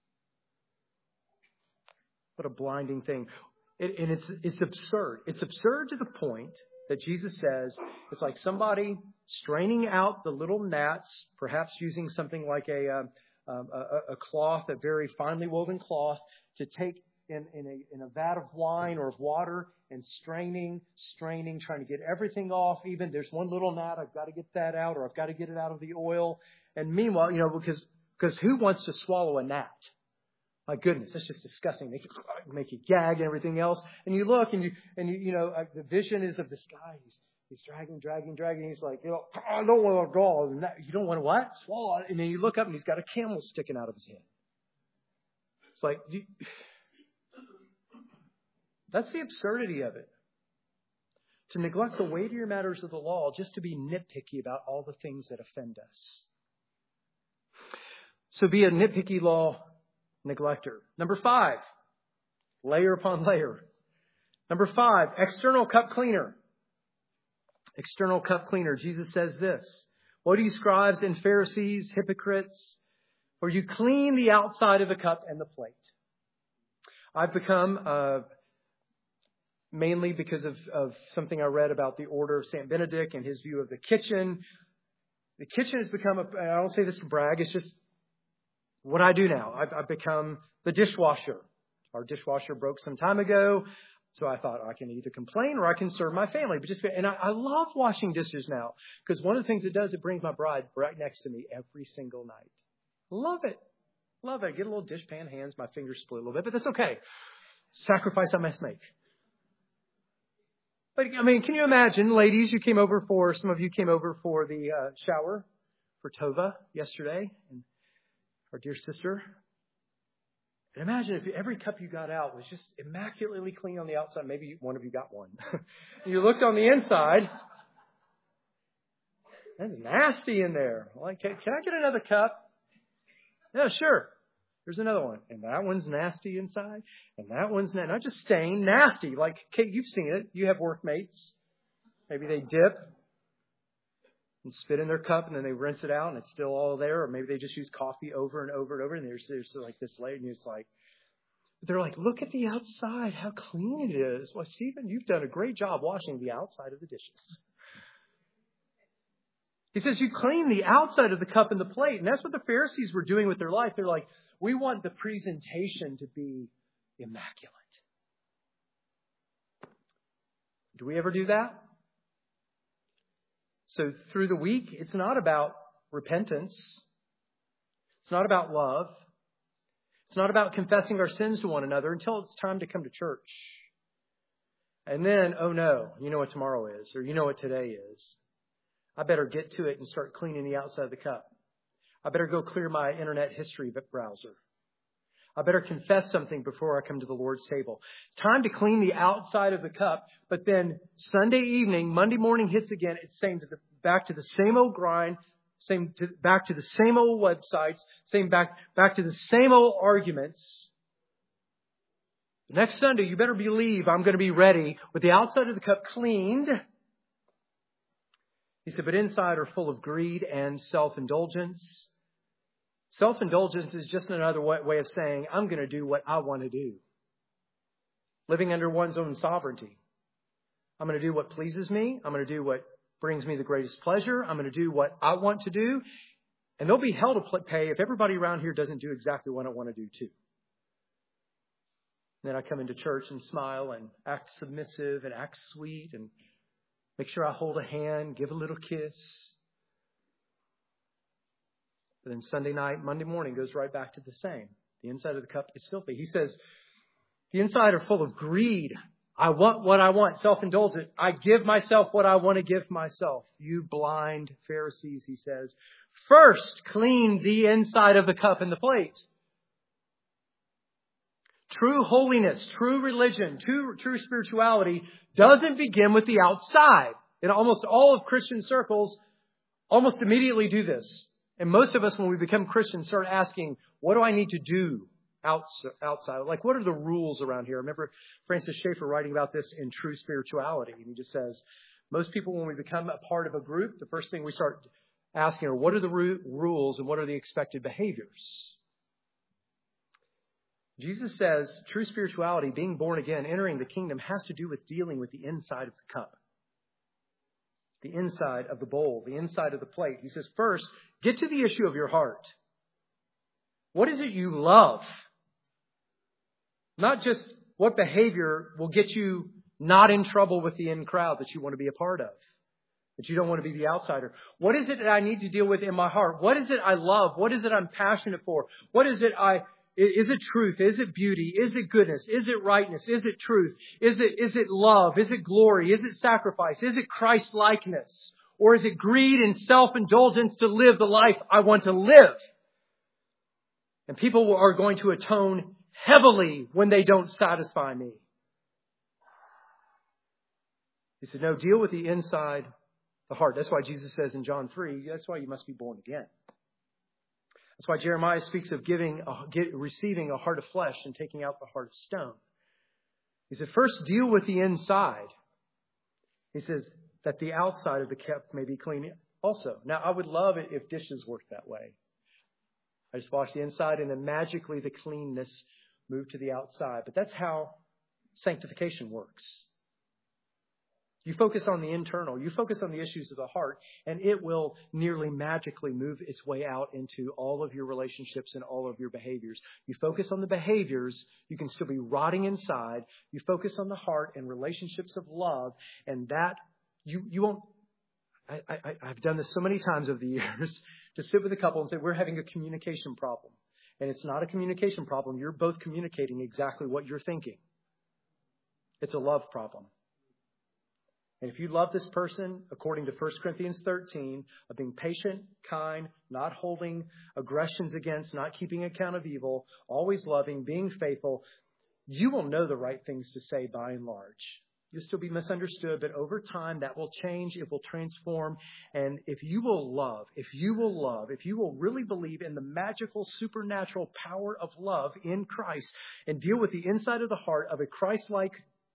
What a blinding thing. It, and it's it's absurd. It's absurd to the point that Jesus says it's like somebody straining out the little gnats, perhaps using something like a... Uh, Um, a, a cloth, a very finely woven cloth, to take in, in, a, in a vat of wine or of water and straining, straining, trying to get everything off. Even there's one little gnat, I've got to get that out, or I've got to get it out of the oil. And meanwhile, you know, because because who wants to swallow a gnat? My goodness, that's just disgusting. Make you, make you gag and everything else. And you look and you and you you know uh, the vision is of this guy. He's He's dragging, dragging, dragging. He's like, you know, I don't want to draw. You don't want to what? Swallow it. And then you look up and he's got a camel sticking out of his head. It's like, you... that's the absurdity of it. To neglect the weightier matters of the law just to be nitpicky about all the things that offend us. So be a nitpicky law neglector. Number five, layer upon layer. Number five, external cup cleaner. External cup cleaner. Jesus says this, "Woe to you, scribes and Pharisees, hypocrites, for you clean the outside of the cup and the plate." I've become, uh, mainly because of, of something I read about the order of Saint Benedict and his view of the kitchen. The kitchen has become, a, I don't say this to brag, it's just what I do now. I've, I've become the dishwasher. Our dishwasher broke some time ago. So I thought I can either complain or I can serve my family. But just and I, I love washing dishes now, because one of the things it does, it brings my bride right next to me every single night. Love it. Love it. I get a little dishpan hands. My fingers split a little bit, but that's okay. Sacrifice I must make. But I mean, can you imagine, ladies, you came over for, some of you came over for the uh, shower for Tova yesterday, and our dear sister. And imagine if every cup you got out was just immaculately clean on the outside. Maybe one of you got one. You looked on the inside. That's nasty in there. Like, can, can I get another cup? Yeah, sure. There's another one. And that one's nasty inside. And that one's not, not just stained, nasty. Like, Kate, you've seen it. You have workmates. Maybe they dip. and spit in their cup, and then they rinse it out, and it's still all there. Or maybe they just use coffee over and over and over, and there's, there's like this layer, and it's like, they're like, look at the outside, how clean it is. Well, Stephen, you've done a great job washing the outside of the dishes. He says, you clean the outside of the cup and the plate. And that's what the Pharisees were doing with their life. They're like, we want the presentation to be immaculate. Do we ever do that? So through the week, it's not about repentance. It's not about love. It's not about confessing our sins to one another until it's time to come to church. And then, oh no, you know what tomorrow is, or you know what today is. I better get to it and start cleaning the outside of the cup. I better go clear my internet history browser. I better confess something before I come to the Lord's table. It's time to clean the outside of the cup. But then Sunday evening, Monday morning hits again. It's saying to the, back to the same old grind, same to, back to the same old websites, same back back to the same old arguments. Next Sunday, you better believe I'm going to be ready with the outside of the cup cleaned. He said, but inside are full of greed and self-indulgence. Self-indulgence is just another way of saying, I'm going to do what I want to do. Living under one's own sovereignty. I'm going to do what pleases me. I'm going to do what brings me the greatest pleasure. I'm going to do what I want to do. And there'll be hell to pay if everybody around here doesn't do exactly what I want to do too. And then I come into church and smile and act submissive and act sweet and make sure I hold a hand, give a little kiss. But then Sunday night, Monday morning goes right back to the same. The inside of the cup is filthy. He says, the inside are full of greed. I want what I want, self-indulgent. I give myself what I want to give myself. You blind Pharisees, he says, first clean the inside of the cup and the plate. True holiness, true religion, true, true spirituality doesn't begin with the outside. In almost all of Christian circles, almost immediately do this. And most of us, when we become Christians, start asking, what do I need to do outside? Like, what are the rules around here? I remember Francis Schaeffer writing about this in True Spirituality. And he just says, most people, when we become a part of a group, the first thing we start asking are, what are the rules and what are the expected behaviors? Jesus says true spirituality, being born again, entering the kingdom, has to do with dealing with the inside of the cup. The inside of the bowl, the inside of the plate. He says, first, get to the issue of your heart. What is it you love? Not just what behavior will get you not in trouble with the in crowd that you want to be a part of, that you don't want to be the outsider. What is it that I need to deal with in my heart? What is it I love? What is it I'm passionate for? What is it I... Is it truth? Is it beauty? Is it goodness? Is it rightness? Is it truth? Is it, is it love? Is it glory? Is it sacrifice? Is it Christ-likeness? Or is it greed and self-indulgence to live the life I want to live? And people are going to atone heavily when they don't satisfy me. He said, no, deal with the inside, the heart. That's why Jesus says in John three, that's why you must be born again. That's why Jeremiah speaks of giving, a, get, receiving a heart of flesh and taking out the heart of stone. He said, first deal with the inside. He says that the outside of the cup may be clean also. Now, I would love it if dishes worked that way. I just wash the inside and then magically the cleanness moved to the outside. But that's how sanctification works. You focus on the internal. You focus on the issues of the heart, and it will nearly magically move its way out into all of your relationships and all of your behaviors. You focus on the behaviors, you can still be rotting inside. You focus on the heart and relationships of love, and that you you won't. I, I, I've done this so many times over the years to sit with a couple and say, we're having a communication problem. And it's not a communication problem. You're both communicating exactly what you're thinking. It's a love problem. And if you love this person, according to First Corinthians thirteen, of being patient, kind, not holding aggressions against, not keeping account of evil, always loving, being faithful, you will know the right things to say by and large. You'll still be misunderstood, but over time that will change. It will transform. And if you will love, if you will love, if you will really believe in the magical, supernatural power of love in Christ and deal with the inside of the heart of a Christ-like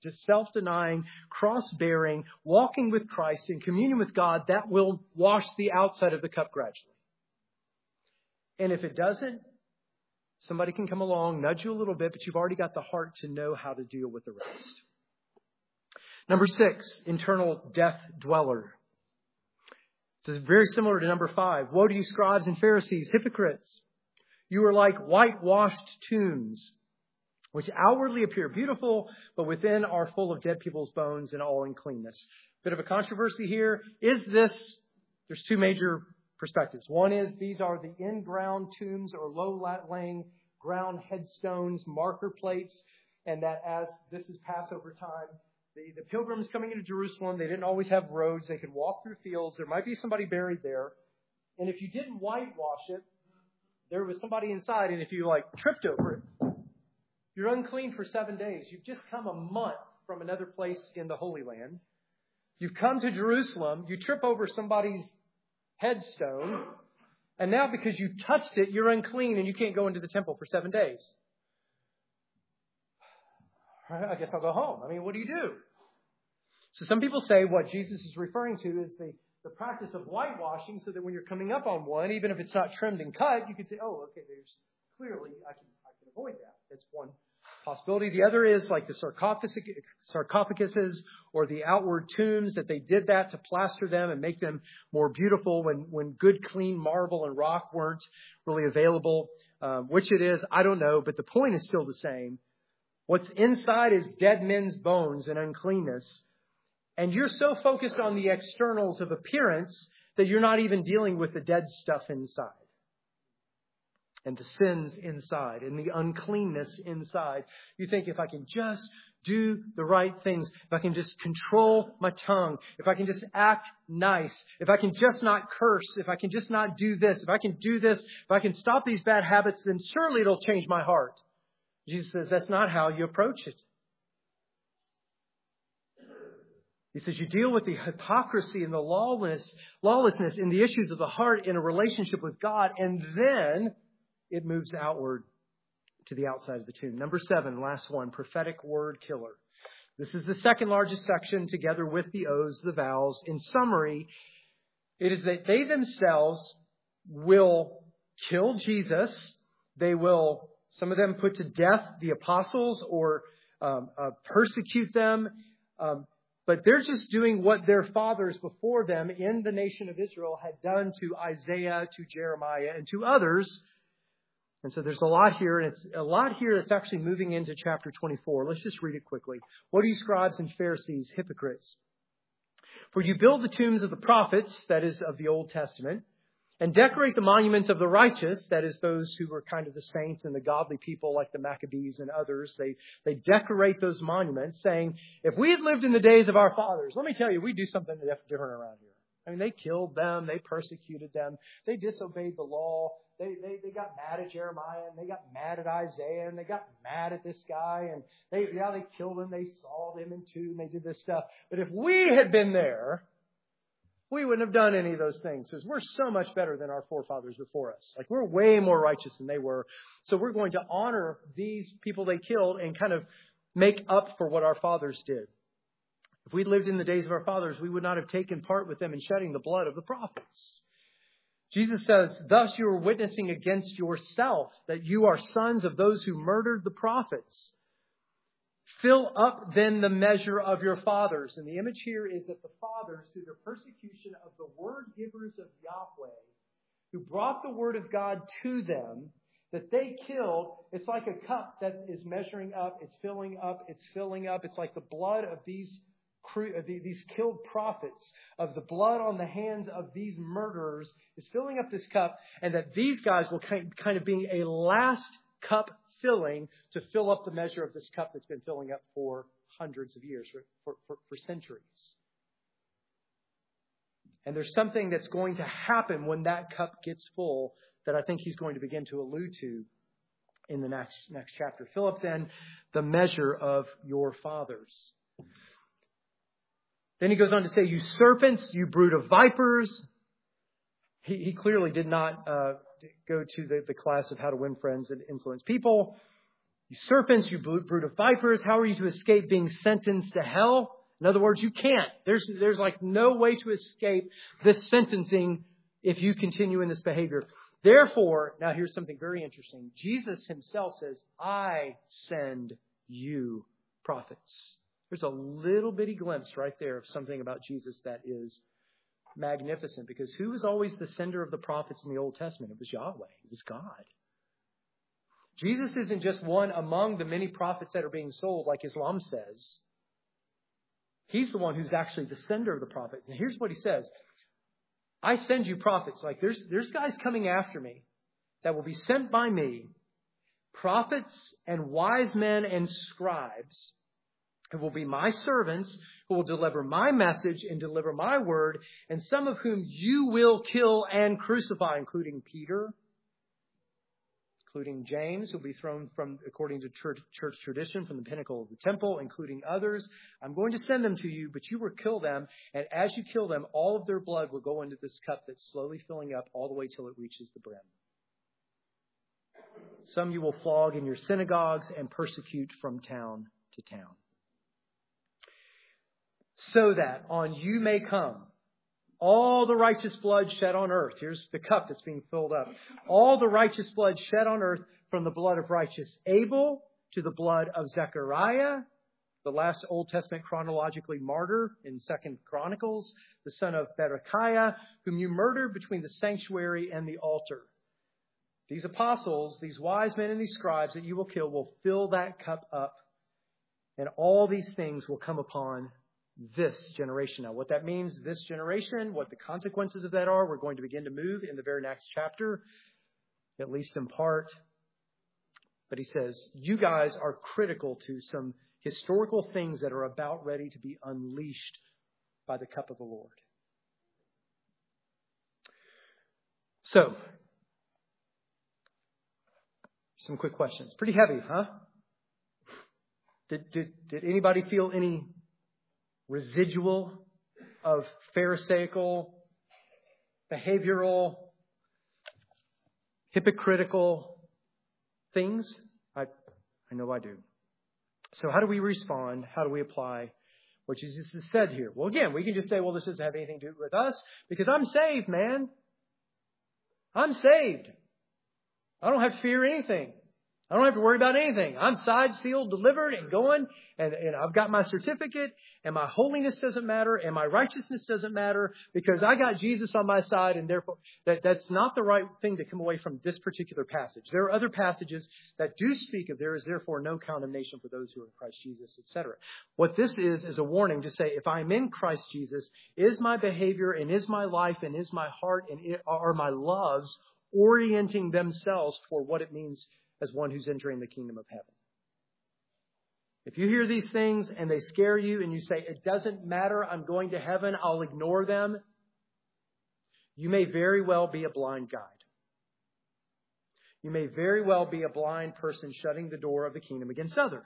to self-denying, cross-bearing, walking with Christ in communion with God, that will wash the outside of the cup gradually. And if it doesn't, somebody can come along, nudge you a little bit, but you've already got the heart to know how to deal with the rest. Number six, internal death dweller. This is very similar to number five. Woe to you, scribes and Pharisees, hypocrites! You are like whitewashed tombs, which outwardly appear beautiful, but within are full of dead people's bones and all uncleanness. Bit of a controversy here. Is this, there's two major perspectives. One is these are the in-ground tombs or low-laying ground headstones, marker plates, and that as this is Passover time, The, the pilgrims coming into Jerusalem, they didn't always have roads. They could walk through fields. There might be somebody buried there. And if you didn't whitewash it, there was somebody inside. And if you like tripped over it, you're unclean for seven days. You've just come a month from another place in the Holy Land. You've come to Jerusalem. You trip over somebody's headstone. And now because you touched it, you're unclean and you can't go into the temple for seven days. I guess I'll go home. I mean, what do you do? So some people say what Jesus is referring to is the, the practice of whitewashing so that when you're coming up on one, even if it's not trimmed and cut, you can say, oh, okay, there's clearly, I can, I can avoid that. That's one possibility. The other is like the sarcophagus, sarcophaguses or the outward tombs that they did that to plaster them and make them more beautiful when, when good, clean marble and rock weren't really available. Um, which it is, I don't know, but the point is still the same. What's inside is dead men's bones and uncleanness. And you're so focused on the externals of appearance that you're not even dealing with the dead stuff inside. And the sins inside and the uncleanness inside. You think if I can just do the right things, if I can just control my tongue, if I can just act nice, if I can just not curse, if I can just not do this, if I can do this, if I can stop these bad habits, then surely it'll change my heart. Jesus says that's not how you approach it. He says you deal with the hypocrisy and the lawless, lawlessness in the issues of the heart in a relationship with God, and then it moves outward to the outside of the tomb. Number seven, last one, prophetic word killer. This is the second largest section together with the oaths, the vows. In summary, it is that they themselves will kill Jesus. They will Some of them put to death the apostles or um, uh, persecute them. Um, but they're just doing what their fathers before them in the nation of Israel had done to Isaiah, to Jeremiah, and to others. And so there's a lot here, and it's a lot here that's actually moving into chapter twenty-four. Let's just read it quickly. What are you, scribes and Pharisees, hypocrites? For you build the tombs of the prophets, that is, of the Old Testament, and decorate the monuments of the righteous, that is, those who were kind of the saints and the godly people like the Maccabees and others. They they decorate those monuments, saying, if we had lived in the days of our fathers, let me tell you, we'd do something different around here. I mean, they killed them, they persecuted them, they disobeyed the law, they, they, they got mad at Jeremiah, and they got mad at Isaiah, and they got mad at this guy, and they yeah, they killed him, they sawed him in two, and they did this stuff. But if we had been there, we wouldn't have done any of those things because we're so much better than our forefathers before us. Like we're way more righteous than they were. So we're going to honor these people they killed and kind of make up for what our fathers did. If we'd lived in the days of our fathers, we would not have taken part with them in shedding the blood of the prophets. Jesus says, thus you are witnessing against yourself that you are sons of those who murdered the prophets. Fill up then the measure of your fathers. And the image here is that the fathers, through their persecution of the word givers of Yahweh, who brought the word of God to them, that they killed, it's like a cup that is measuring up, it's filling up, it's filling up. It's like the blood of these, these killed prophets, of the blood on the hands of these murderers is filling up this cup, and that these guys will kind of be a last cup filling to fill up the measure of this cup that's been filling up for hundreds of years, for, for, for centuries. And there's something that's going to happen when that cup gets full that I think he's going to begin to allude to in the next, next chapter. Fill up then the measure of your fathers. Then he goes on to say, you serpents, you brood of vipers. He, he clearly did not uh, go to the, the class of how to win friends and influence people. You serpents, you brood of vipers, how are you to escape being sentenced to hell? In other words, you can't. There's, there's like no way to escape this sentencing if you continue in this behavior. Therefore, now here's something very interesting. Jesus himself says, I send you prophets. There's a little bitty glimpse right there of something about Jesus that is magnificent. Because who was always the sender of the prophets in the Old Testament? It was Yahweh. It was God. Jesus isn't just one among the many prophets that are being sold like Islam says. He's the one who's actually the sender of the prophets. And here's what he says. I send you prophets. Like there's, there's guys coming after me that will be sent by me. Prophets and wise men and scribes who will be my servants, who will deliver my message and deliver my word, and some of whom you will kill and crucify, including Peter, including James, who will be thrown from, according to church, church tradition, from the pinnacle of the temple, including others. I'm going to send them to you, but you will kill them. And as you kill them, all of their blood will go into this cup that's slowly filling up all the way till it reaches the brim. Some you will flog in your synagogues and persecute from town to town. So that on you may come all the righteous blood shed on earth. Here's the cup that's being filled up. All the righteous blood shed on earth, from the blood of righteous Abel to the blood of Zechariah, the last Old Testament chronologically martyr in Second Chronicles, the son of Berechiah, whom you murdered between the sanctuary and the altar. These apostles, these wise men and these scribes that you will kill will fill that cup up. And all these things will come upon this generation. Now, what that means, this generation, what the consequences of that are, we're going to begin to move in the very next chapter, at least in part. But he says, you guys are critical to some historical things that are about ready to be unleashed by the cup of the Lord. So, some quick questions. Pretty heavy, huh? Did, did, did anybody feel any residual of Pharisaical, behavioral, hypocritical things? I, I know I do. So how do we respond? How do we apply what Jesus has said here? Well, again, we can just say, well, this doesn't have anything to do with us because I'm saved, man. I'm saved. I don't have to fear anything. I don't have to worry about anything. I'm signed, sealed, delivered, and going, and, and I've got my certificate, and my holiness doesn't matter, and my righteousness doesn't matter, because I got Jesus on my side, and therefore that, that's not the right thing to come away from this particular passage. There are other passages that do speak of there is therefore no condemnation for those who are in Christ Jesus, et cetera. What this is, is a warning to say, if I'm in Christ Jesus, is my behavior, and is my life, and is my heart, and are my loves orienting themselves for what it means as one who's entering the kingdom of heaven? If you hear these things and they scare you and you say, it doesn't matter, I'm going to heaven, I'll ignore them, you may very well be a blind guide. You may very well be a blind person shutting the door of the kingdom against others.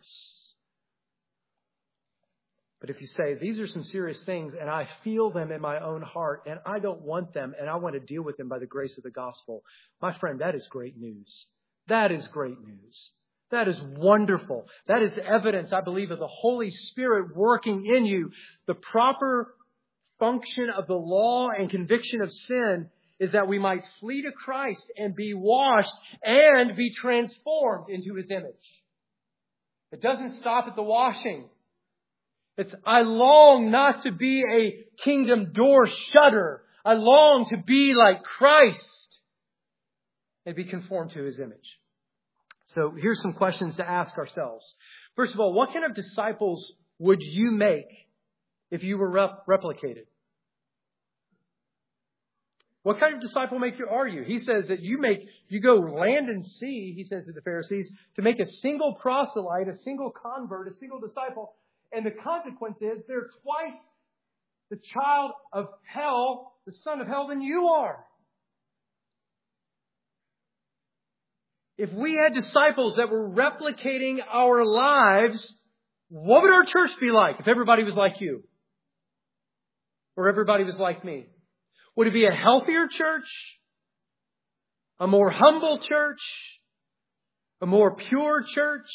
But if you say, these are some serious things and I feel them in my own heart and I don't want them and I want to deal with them by the grace of the gospel, my friend, that is great news. That is great news. That is wonderful. That is evidence, I believe, of the Holy Spirit working in you. The proper function of the law and conviction of sin is that we might flee to Christ and be washed and be transformed into His image. It doesn't stop at the washing. It's, I long not to be a kingdom door shutter. I long to be like Christ and be conformed to His image. So here's some questions to ask ourselves. First of all, what kind of disciples would you make if you were rep- replicated? What kind of disciple maker are you? He says that you make, you go land and sea, he says to the Pharisees, to make a single proselyte, a single convert, a single disciple. And the consequence is they're twice the child of hell, the son of hell, than you are. If we had disciples that were replicating our lives, what would our church be like if everybody was like you? Or everybody was like me? Would it be a healthier church? A more humble church? A more pure church?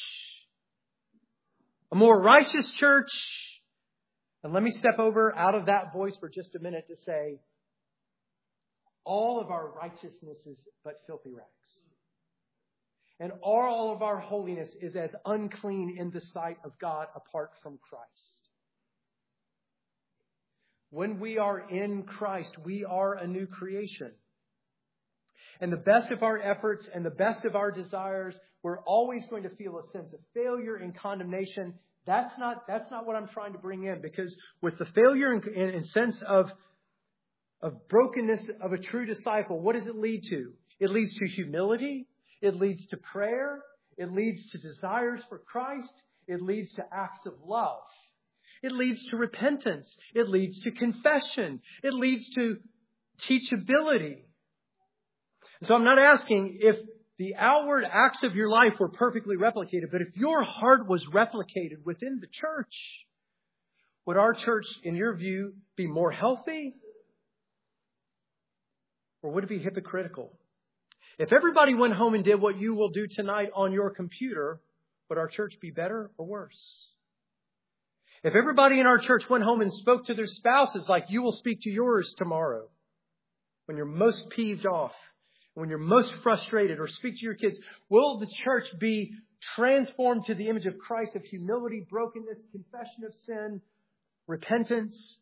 A more righteous church? And let me step over out of that voice for just a minute to say, all of our righteousness is but filthy rags. And all of our holiness is as unclean in the sight of God apart from Christ. When we are in Christ, we are a new creation. And the best of our efforts and the best of our desires, we're always going to feel a sense of failure and condemnation. That's not, that's not what I'm trying to bring in, because with the failure and, and sense of, of brokenness of a true disciple, what does it lead to? It leads to humility. It leads to prayer. It leads to desires for Christ. It leads to acts of love. It leads to repentance. It leads to confession. It leads to teachability. So I'm not asking if the outward acts of your life were perfectly replicated, but if your heart was replicated within the church, would our church, in your view, be more healthy? Or would it be hypocritical? If everybody went home and did what you will do tonight on your computer, would our church be better or worse? If everybody in our church went home and spoke to their spouses like you will speak to yours tomorrow, when you're most peeved off, when you're most frustrated, or speak to your kids, will the church be transformed to the image of Christ of humility, brokenness, confession of sin, repentance?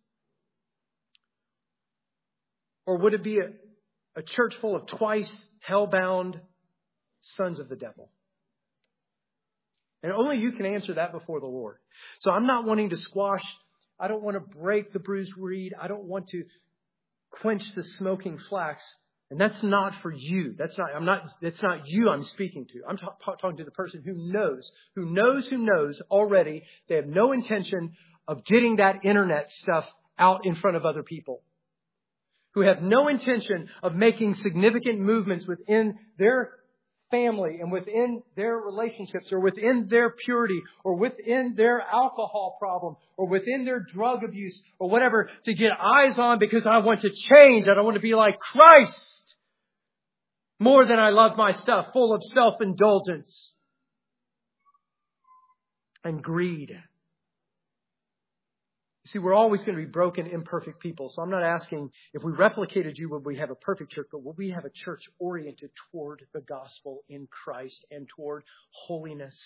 Or would it be a, a church full of twice hell-bound sons of the devil? And only you can answer that before the Lord. So I'm not wanting to squash. I don't want to break the bruised reed. I don't want to quench the smoking flax. And that's not for you. That's not, I'm not, that's not you I'm speaking to. I'm ta- talking to the person who knows, who knows, who knows already. They have no intention of getting that internet stuff out in front of other people. Who have no intention of making significant movements within their family and within their relationships, or within their purity, or within their alcohol problem, or within their drug abuse, or whatever, to get eyes on because I want to change. I don't want to be like Christ. More than I love my stuff, full of self-indulgence and greed. You see, we're always going to be broken, imperfect people. So I'm not asking if we replicated you, would we have a perfect church, but will we have a church oriented toward the gospel in Christ and toward holiness?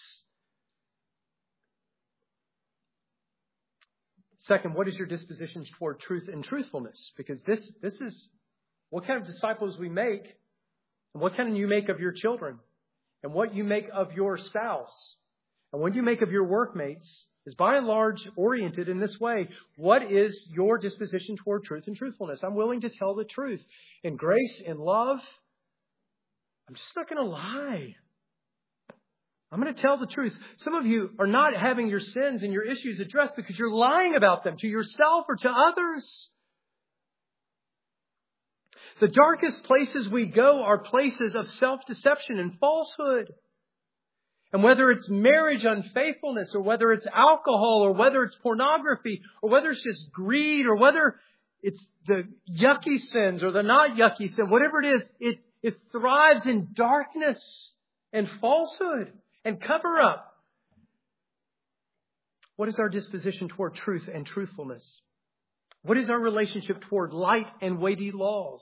Second, what is your disposition toward truth and truthfulness? Because this, this is what kind of disciples we make, and what kind of you make of your children, and what you make of your spouse, and what you make of your workmates is by and large oriented in this way. What is your disposition toward truth and truthfulness? I'm willing to tell the truth in grace, in love. I'm just not going to lie. I'm going to tell the truth. Some of you are not having your sins and your issues addressed because you're lying about them to yourself or to others. The darkest places we go are places of self-deception and falsehood. And whether it's marriage unfaithfulness, or whether it's alcohol, or whether it's pornography, or whether it's just greed, or whether it's the yucky sins or the not yucky sin, whatever it is, it, it thrives in darkness and falsehood and cover up. What is our disposition toward truth and truthfulness? What is our relationship toward light and weighty laws?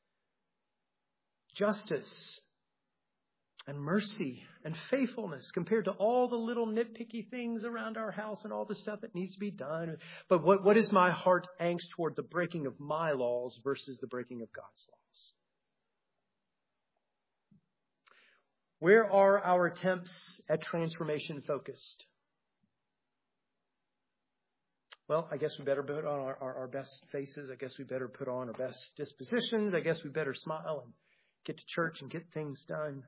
Justice and mercy and faithfulness compared to all the little nitpicky things around our house and all the stuff that needs to be done. But what, what is my heart angst toward the breaking of my laws versus the breaking of God's laws? Where are our attempts at transformation focused? Well, I guess we better put on our, our, our best faces. I guess we better put on our best dispositions. I guess we better smile and get to church and get things done.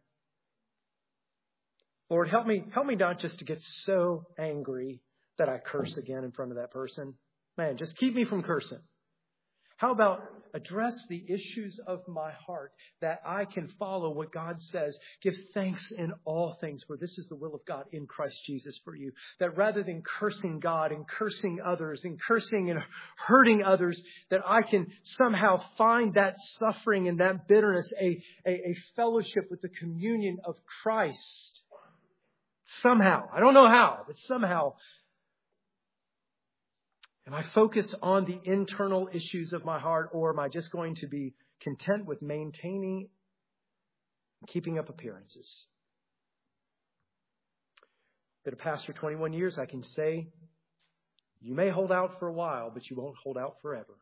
Lord, help me, help me not just to get so angry that I curse again in front of that person. Man, just keep me from cursing. How about address the issues of my heart that I can follow what God says? Give thanks in all things, for this is the will of God in Christ Jesus for you. That rather than cursing God and cursing others and cursing and hurting others, that I can somehow find that suffering and that bitterness a, a, a fellowship with the communion of Christ. Somehow, I don't know how, but somehow, am I focused on the internal issues of my heart, or am I just going to be content with maintaining and keeping up appearances? Been a pastor twenty-one years, I can say, you may hold out for a while, but you won't hold out forever.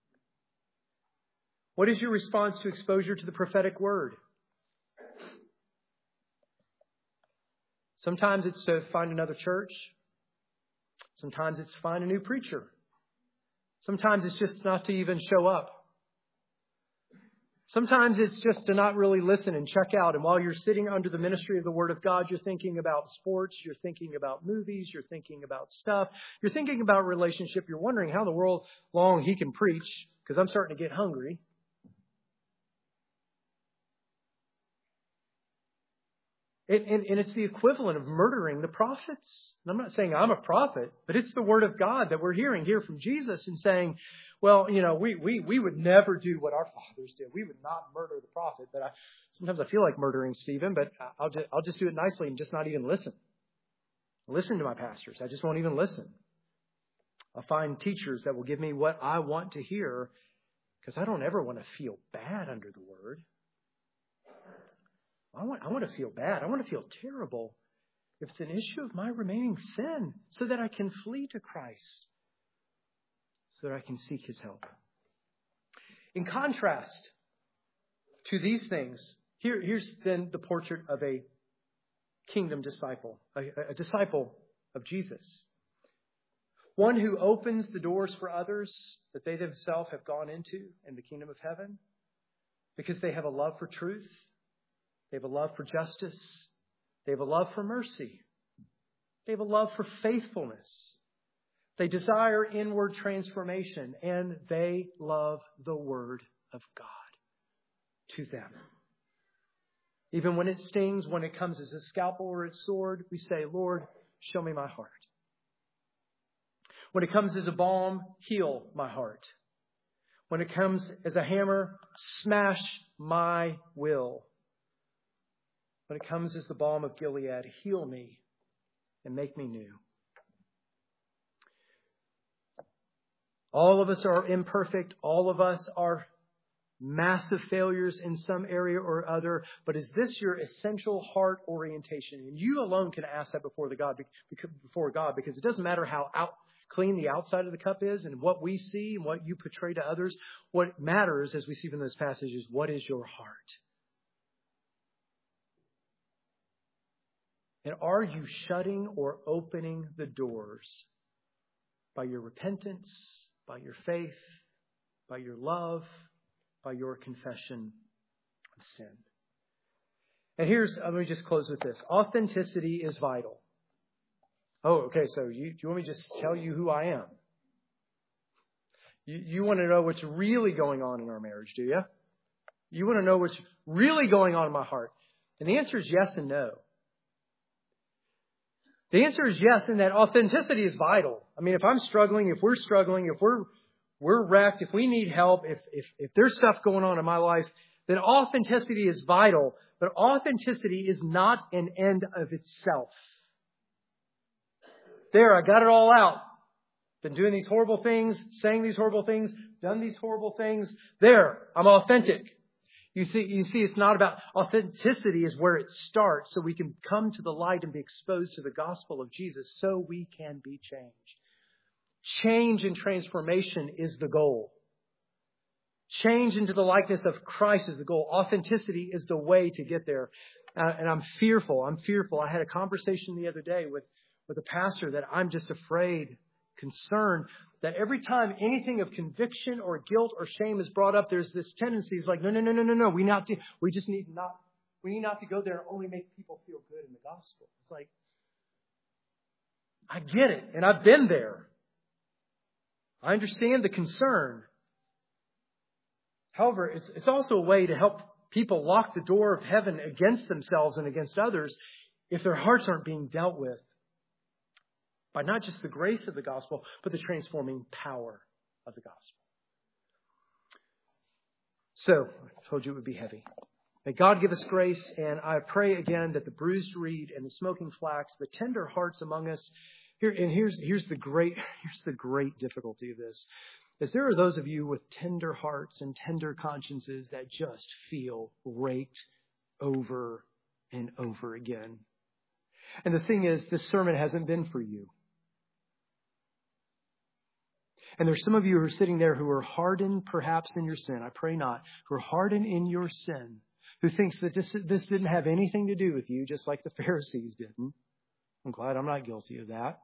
What is your response to exposure to the prophetic word? Sometimes it's to find another church. Sometimes it's to find a new preacher. Sometimes it's just not to even show up. Sometimes it's just to not really listen and check out. And while you're sitting under the ministry of the Word of God, you're thinking about sports, you're thinking about movies, you're thinking about stuff, you're thinking about relationship, you're wondering how in the world long he can preach, because I'm starting to get hungry. And, and, and it's the equivalent of murdering the prophets. And I'm not saying I'm a prophet, but it's the word of God that we're hearing here from Jesus and saying, well, you know, we, we, we would never do what our fathers did. We would not murder the prophet. But I, sometimes I feel like murdering Stephen, but I'll just, I'll just do it nicely and just not even listen. Listen to my pastors. I just won't even listen. I'll find teachers that will give me what I want to hear, because I don't ever want to feel bad under the word. I want, I want to feel bad. I want to feel terrible if it's an issue of my remaining sin, so that I can flee to Christ, so that I can seek His help. In contrast to these things, here, here's then the portrait of a kingdom disciple, a, a disciple of Jesus. One who opens the doors for others that they themselves have gone into in the kingdom of heaven, because they have a love for truth. They have a love for justice. They have a love for mercy. They have a love for faithfulness. They desire inward transformation, and they love the Word of God to them. Even when it stings, when it comes as a scalpel or a sword, we say, Lord, show me my heart. When it comes as a balm, heal my heart. When it comes as a hammer, smash my will. When it comes as the balm of Gilead, heal me and make me new. All of us are imperfect. All of us are massive failures in some area or other. But is this your essential heart orientation? And you alone can ask that before the God, before God, because it doesn't matter how out, clean the outside of the cup is and what we see and what you portray to others. What matters, as we see from those passages, what is your heart? And are you shutting or opening the doors by your repentance, by your faith, by your love, by your confession of sin? And here's, let me just close with this. Authenticity is vital. Oh, okay, so you, you want me to just tell you who I am? You, you want to know what's really going on in our marriage, do you? You want to know what's really going on in my heart? And the answer is yes and no. The answer is yes, in that authenticity is vital. I mean, if I'm struggling, if we're struggling, if we're we're wrecked, if we need help, if if if there's stuff going on in my life, then authenticity is vital. But authenticity is not an end of itself. There, I got it all out. Been doing these horrible things, saying these horrible things, done these horrible things. There, I'm authentic. You see, you see, it's not about authenticity is where it starts, so we can come to the light and be exposed to the gospel of Jesus so we can be changed. Change and transformation is the goal. Change into the likeness of Christ is the goal. Authenticity is the way to get there. Uh, and I'm fearful. I'm fearful. I had a conversation the other day with, with a pastor that I'm just afraid, concerned that every time anything of conviction or guilt or shame is brought up, there's this tendency. It's like, no, no, no, no, no, no. We not to, we just need not, we need not to go there and only make people feel good in the gospel. It's like, I get it. And I've been there. I understand the concern. However, it's, it's also a way to help people lock the door of heaven against themselves and against others if their hearts aren't being dealt with by not just the grace of the gospel, but the transforming power of the gospel. So, I told you it would be heavy. May God give us grace, and I pray again that the bruised reed and the smoking flax, the tender hearts among us, here and here's here's the great here's the great difficulty of this, is there are those of you with tender hearts and tender consciences that just feel raked over and over again. And the thing is, this sermon hasn't been for you. And there's some of you who are sitting there who are hardened perhaps in your sin. I pray not. Who are hardened in your sin. Who thinks that this, this didn't have anything to do with you, just like the Pharisees didn't. I'm glad I'm not guilty of that.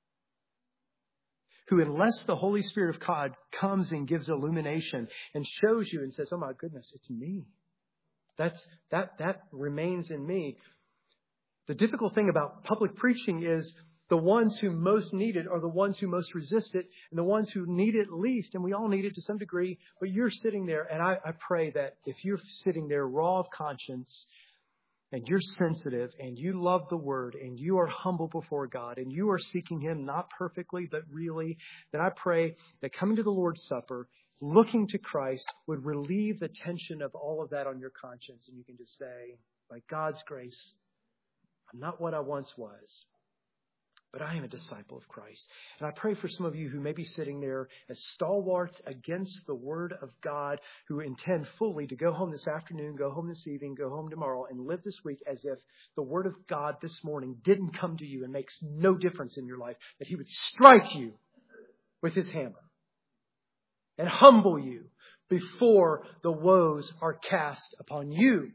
Who, unless the Holy Spirit of God comes and gives illumination and shows you and says, oh my goodness, it's me. That's, that, that remains in me. The difficult thing about public preaching is the ones who most need it are the ones who most resist it, and the ones who need it least, and we all need it to some degree, but you're sitting there, and I, I pray that if you're sitting there raw of conscience, and you're sensitive, and you love the Word, and you are humble before God, and you are seeking Him not perfectly, but really, then I pray that coming to the Lord's Supper, looking to Christ, would relieve the tension of all of that on your conscience, and you can just say, by God's grace, I'm not what I once was, but I am a disciple of Christ. And I pray for some of you who may be sitting there as stalwarts against the Word of God, who intend fully to go home this afternoon, go home this evening, go home tomorrow, and live this week as if the Word of God this morning didn't come to you and makes no difference in your life, that He would strike you with His hammer and humble you before the woes are cast upon you.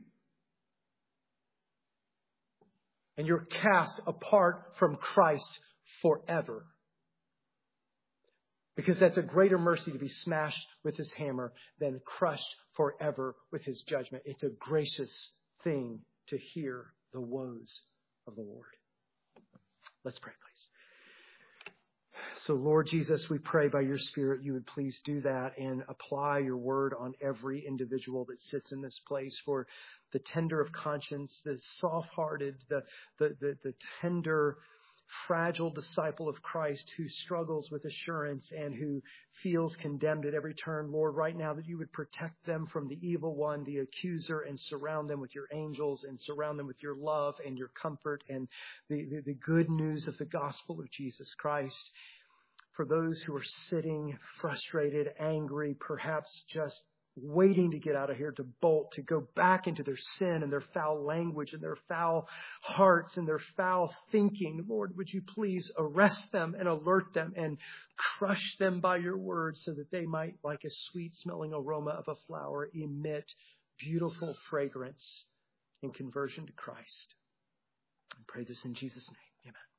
And you're cast apart from Christ forever. Because that's a greater mercy to be smashed with His hammer than crushed forever with His judgment. It's a gracious thing to hear the woes of the Lord. Let's pray, please. So, Lord Jesus, we pray by your Spirit you would please do that and apply your word on every individual that sits in this place. For the tender of conscience, the soft-hearted, the, the, the, the tender, fragile disciple of Christ who struggles with assurance and who feels condemned at every turn. Lord, right now that you would protect them from the evil one, the accuser, and surround them with your angels and surround them with your love and your comfort and the, the, the good news of the gospel of Jesus Christ. For those who are sitting frustrated, angry, perhaps just waiting to get out of here, to bolt, to go back into their sin and their foul language and their foul hearts and their foul thinking. Lord, would you please arrest them and alert them and crush them by your word so that they might, like a sweet smelling aroma of a flower, emit beautiful fragrance in conversion to Christ. I pray this in Jesus' name. Amen.